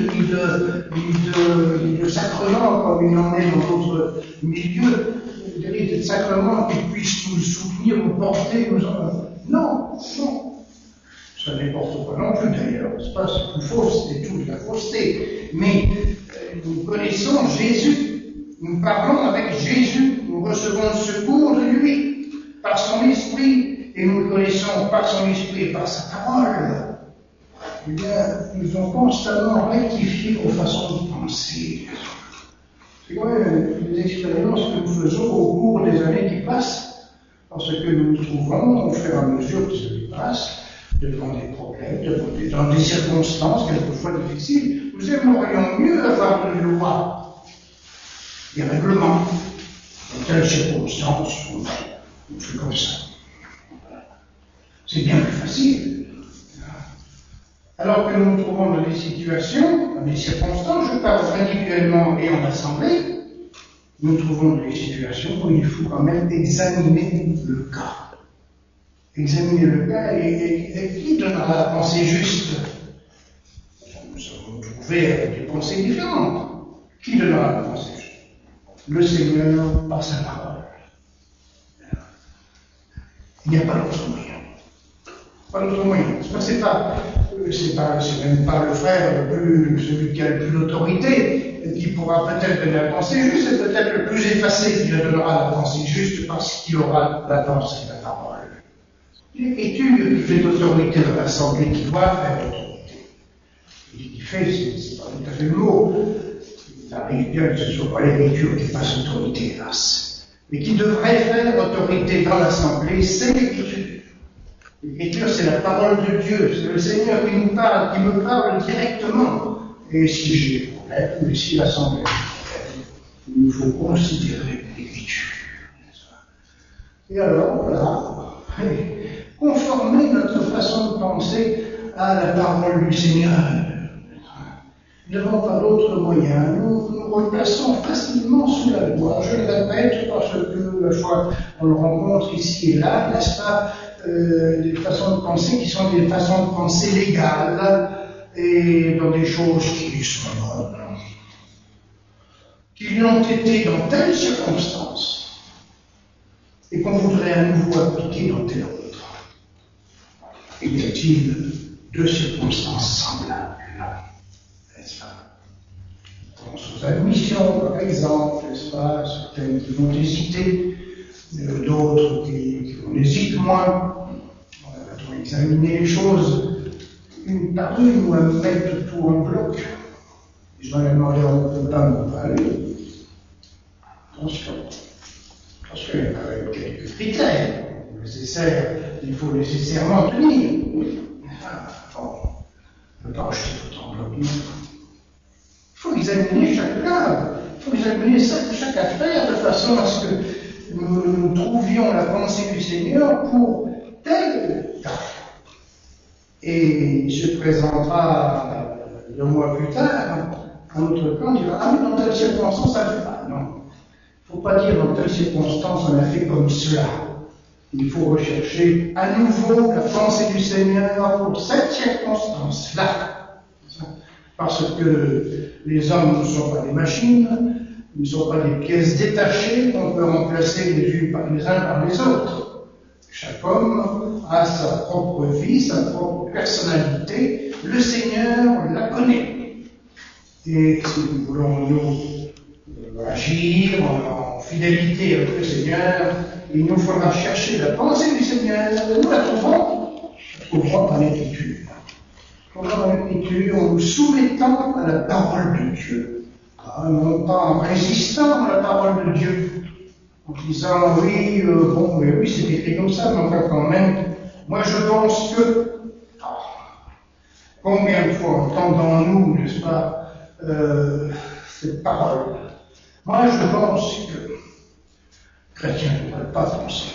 ni de sacrement comme il en est dans d'autres milieux, de rite et de sacrement qui puissent nous soutenir, nous porter, nous en... Non. Ça n'importe quoi non plus d'ailleurs, c'est plus faux, c'est tout de la fausseté. Mais nous connaissons Jésus, nous parlons avec Jésus, nous recevons le secours de lui, par son esprit, et nous le connaissons par son esprit et par sa parole. Eh bien, nous devons constamment rectifier nos façons de penser. C'est quand même des expériences que nous faisons au cours des années qui passent, parce que nous nous trouvons, au fur et à mesure que ça passe, devant des problèmes, dans des circonstances quelquefois difficiles. Nous aimerions mieux avoir une loi, des règlements, dans telles circonstances, on fait comme ça. C'est bien plus facile. Alors que nous nous trouvons dans des situations, dans des circonstances, je parle individuellement et en assemblée, nous nous trouvons dans des situations où il faut quand même examiner le cas. Examiner le cas et qui donnera la pensée juste? Nous sommes trouvés avec des pensées différentes. Qui donnera la pensée juste? Le Seigneur par sa parole. Il n'y a pas d'autre moyen. Pas d'autre moyen. C'est même pas le frère celui qui a le plus d'autorité qui pourra peut-être donner la pensée juste, c'est peut-être le plus effacé qui donnera la pensée juste parce qu'il aura la pensée, la parole. L'Écriture qui fait autorité dans l'Assemblée, qui doit faire autorité. Il fait, c'est pas tout à fait le mot. Il arrive bien que ce ne soit pas l'Écriture qui fasse autorité, hélas. Mais qui devrait faire autorité dans l'Assemblée, c'est l'Écriture. L'Écriture, c'est la parole de Dieu, c'est le Seigneur qui nous parle, qui me parle directement. Et si j'ai des problèmes, ou si l'Assemblée a des problèmes, il nous faut considérer l'Écriture. Et alors, voilà, conformer notre façon de penser à la parole du Seigneur. Nous n'avons pas d'autre moyen. Nous nous replaçons facilement sous la loi. Je le répète parce que, la fois, on le rencontre ici et là, n'est-ce pas, des façons de penser qui sont des façons de penser légales et dans des choses qui sont bonnes, qui l'ont été dans telles circonstances et qu'on voudrait à nouveau appliquer dans telle autre. Y a-t-il deux circonstances semblables? N'est-ce pas? On pense aux admissions, par exemple, n'est-ce pas? Certaines qui vont hésiter, d'autres qui vont hésiter moins. On va examiner les choses une par une ou à mettre tout en bloc. Je vais demander on ne peut pas m'en parler. Attention. Parce qu'il y a quand même quelques critères nécessaires, il faut nécessairement tenir. Bon, on ne peut pas rejeter tout en bloc. Il faut examiner chaque cas, il faut examiner chaque affaire de façon à ce que nous trouvions la pensée du Seigneur pour tel cas. Et il se présentera 2 mois plus tard, un autre camp dira ah mais dans telle circonstance ça ne fait pas. Non. Il ne faut pas dire dans telle circonstance on a fait comme cela. Il faut rechercher à nouveau la pensée du Seigneur pour cette circonstance-là. Parce que les hommes ne sont pas des machines, ils ne sont pas des pièces détachées qu'on peut remplacer les uns par les autres. Chaque homme a sa propre vie, sa propre personnalité. Le Seigneur la connaît. Et si nous voulons nous agir en fidélité avec le Seigneur, il nous faudra chercher la pensée du Seigneur. Nous la trouverons dans l'Écriture. Dans l'Écriture, en nous soumettant à la parole de Dieu. Non pas en résistant à la parole de Dieu. En disant, oui, mais oui, c'est écrit comme ça, mais enfin quand même, moi je pense que... Combien de fois entendons-nous, n'est-ce pas, cette parole? Moi, je pense que le chrétien ne devrait pas penser.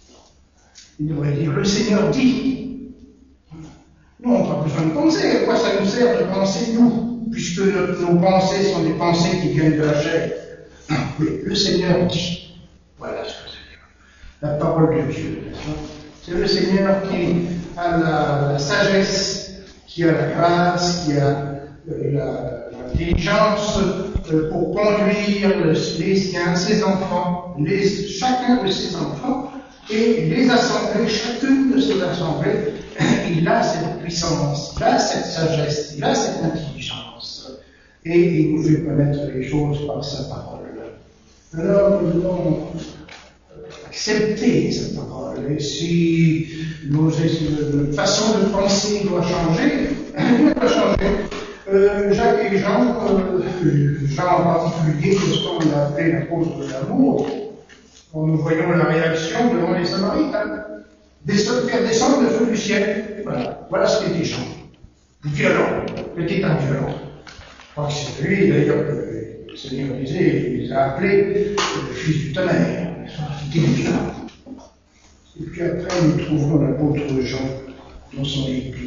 Il devrait dire, le Seigneur dit. Nous, on n'a pas besoin de penser. À quoi ça nous sert de penser, nous, puisque nos pensées sont des pensées qui viennent de la chair? Oui, le Seigneur dit. Voilà ce que c'est. La parole de Dieu. C'est le Seigneur qui a la sagesse, qui a la grâce, qui a l'intelligence pour conduire les siens, ses enfants, chacun de ses enfants, et les assemblées, chacune de ces assemblées, il a cette puissance, il a cette sagesse, il a cette intelligence, et il nous fait connaître les choses par sa parole. Alors, nous devons accepter cette parole, et si notre façon de penser doit changer, elle doit changer. Jacques et Jean, Jean en particulier, c'est ce qu'on a appelé l'apôtre de l'amour, quand nous voyons la réaction devant les Samaritains, faire descendre le feu du ciel. Voilà ce qu'était Jean. Violent, petit un violent. Je crois que c'est lui, d'ailleurs, que le Seigneur disait, il les a appelés le fils du tonnerre. C'était violent. Et puis après, nous trouvons l'apôtre Jean dans son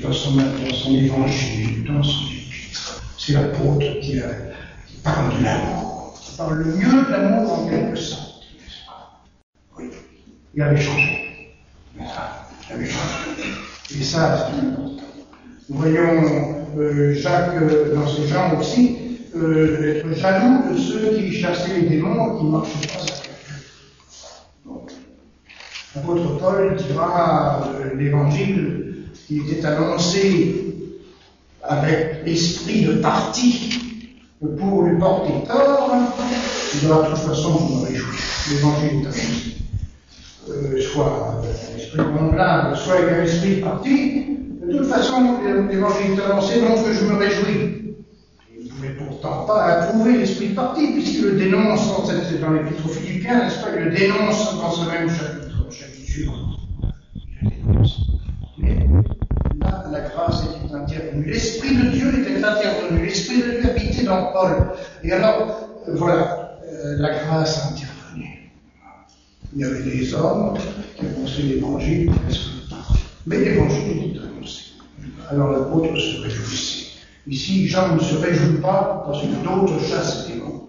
évangile, dans son épître. C'est l'apôtre qui parle de l'amour, qui parle le mieux de l'amour en quelque sorte, n'est-ce pas? Oui, il avait changé. Il avait changé. Et ça, c'est important. Nous voyons Jacques, dans ces gens aussi, être jaloux de ceux qui chassaient les démons et qui ne marchaient pas avec eux. Donc, l'apôtre Paul dira l'évangile qui était annoncé avec l'esprit de parti pour lui porter tort. Il dira de toute façon, je me réjouis. L'évangile est annoncé. Soit l'esprit convenable, soit avec un esprit de parti. De toute façon, l'évangile est annoncé, donc je me réjouis. Il ne pouvait pourtant pas approuver l'esprit de parti, puisqu'il le dénonce dans l'épître aux Philippiens, n'est-ce pas? Il le dénonce dans ce même chapitre suivant. Il le dénonce. Mais là, la grâce était intervenue. L'esprit de Dieu était intervenu. L'esprit de Dieu habitait dans Paul. Et alors, voilà, la grâce a intervenu. Il y avait des hommes qui annonçaient l'évangile, mais l'évangile était annoncé. Alors l'apôtre se réjouissait. Ici, Jean ne se réjouit pas parce que d'autres chassent les démons.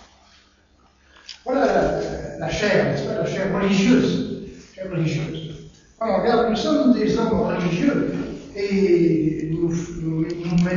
Voilà la chair, n'est-ce pas, la chair religieuse. Quand on regarde, nous sommes des hommes religieux et nous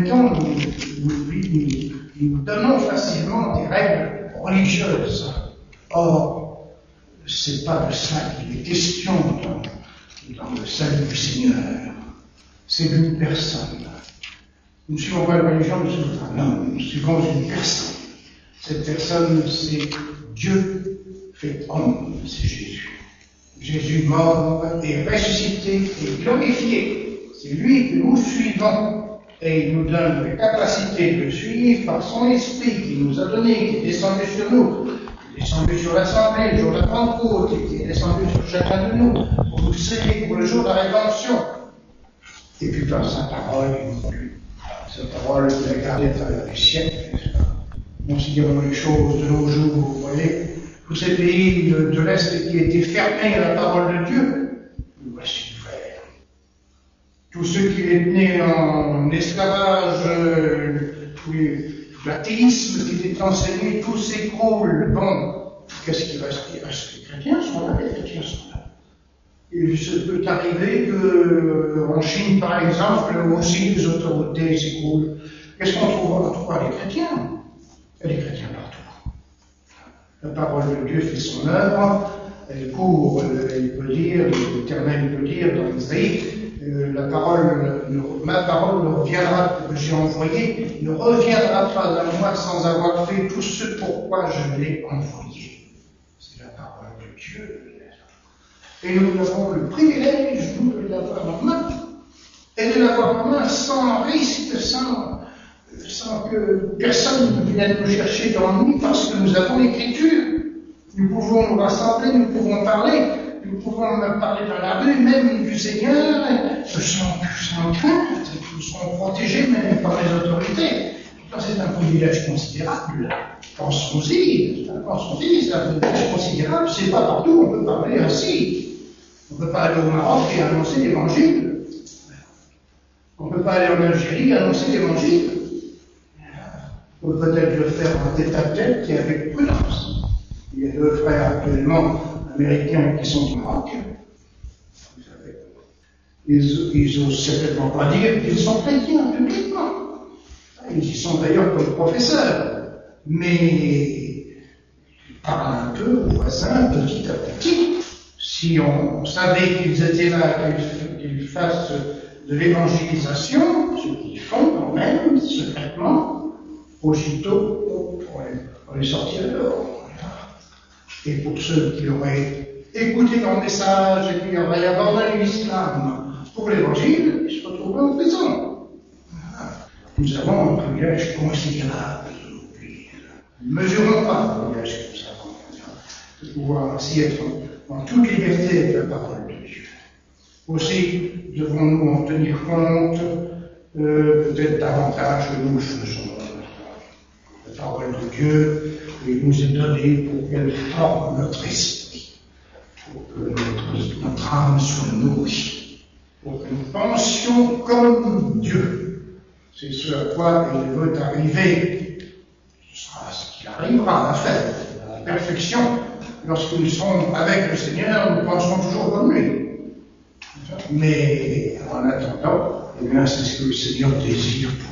donnons facilement des règles religieuses. Or, c'est pas de ça qu'il est question dans le salut du Seigneur. C'est d'une personne. Nous ne suivons pas la religion, nous suivons un homme, nous suivons une personne. Cette personne, c'est Dieu fait homme, c'est Jésus. Jésus mort et ressuscité et glorifié. C'est lui que nous suivons. Et il nous donne la capacité de le suivre par son esprit qui nous a donné, qui est descendu sur nous, qui est descendu sur l'Assemblée, le jour de la Pentecôte, et qui est descendu sur chacun de nous, pour nous sceller pour le jour de la rédemption. Et puis par sa parole, sa parole qu'il a gardée à travers les siècles. Considérons les choses de nos jours, vous voyez, tous ces pays de l'Est qui étaient fermés à la parole de Dieu, nous voici ouverts. Tous ceux qui étaient en esclavage, l'athéisme qui était enseigné, tout s'écroule. Bon, qu'est-ce qui reste? Il reste les chrétiens sont là, les chrétiens sont là. Il se peut arriver qu'en Chine, par exemple, aussi les autorités s'écroulent. Qu'est-ce qu'on trouvera les chrétiens? Il y a des chrétiens partout. La parole de Dieu fait son œuvre, elle court, il peut dire, l'Éternel peut dire dans Isaïe, ma parole ne reviendra, que j'ai envoyée, ne reviendra pas à moi sans avoir fait tout ce pourquoi je l'ai envoyé. C'est la parole de Dieu. Et nous avons le privilège, nous, de l'avoir en main, et de l'avoir en main sans risque, sans que personne ne vienne nous chercher dans le nid, parce que nous avons l'Écriture. Nous pouvons nous rassembler, nous pouvons parler, nous pouvons même parler dans la rue, même du Seigneur, sans crainte. Nous serons protégés même par les autorités. C'est un privilège considérable. Pensons-y, c'est un privilège considérable. C'est pas partout on peut parler ainsi. On ne peut pas aller au Maroc et annoncer l'Évangile. On ne peut pas aller en Algérie et annoncer l'Évangile. On peut peut-être le faire en tête-à-tête et avec prudence. Il y a 2 frères actuellement américains qui sont au Maroc. Ils n'osent certainement pas dire qu'ils sont chrétiens publiquement. Ils y sont d'ailleurs comme professeurs. Mais ils parlent un peu aux voisins petit à petit. Si on savait qu'ils étaient là, qu'ils fassent de l'évangélisation, ce qu'ils font quand même, secrètement, aussitôt, on les sortirait dehors. Et pour ceux qui auraient écouté mon message et qui auraient abandonné l'islam pour l'évangile, ils se retrouveraient en prison. Nous avons un privilège considérable. Ne mesurons pas le privilège que nous avons de pouvoir ainsi être en toute liberté de la parole de Dieu. Aussi, devons-nous en tenir compte peut-être davantage que nous le faisons. La parole de Dieu nous est donnée pour qu'elle forme notre esprit, pour que notre âme soit nourrie, pour que nous pensions comme Dieu. C'est ce à quoi il veut arriver. Ce sera ce qu'il arrivera à faire, la perfection. Lorsque nous serons avec le Seigneur, nous penserons toujours comme lui. Mais en attendant, c'est ce que le Seigneur désire pour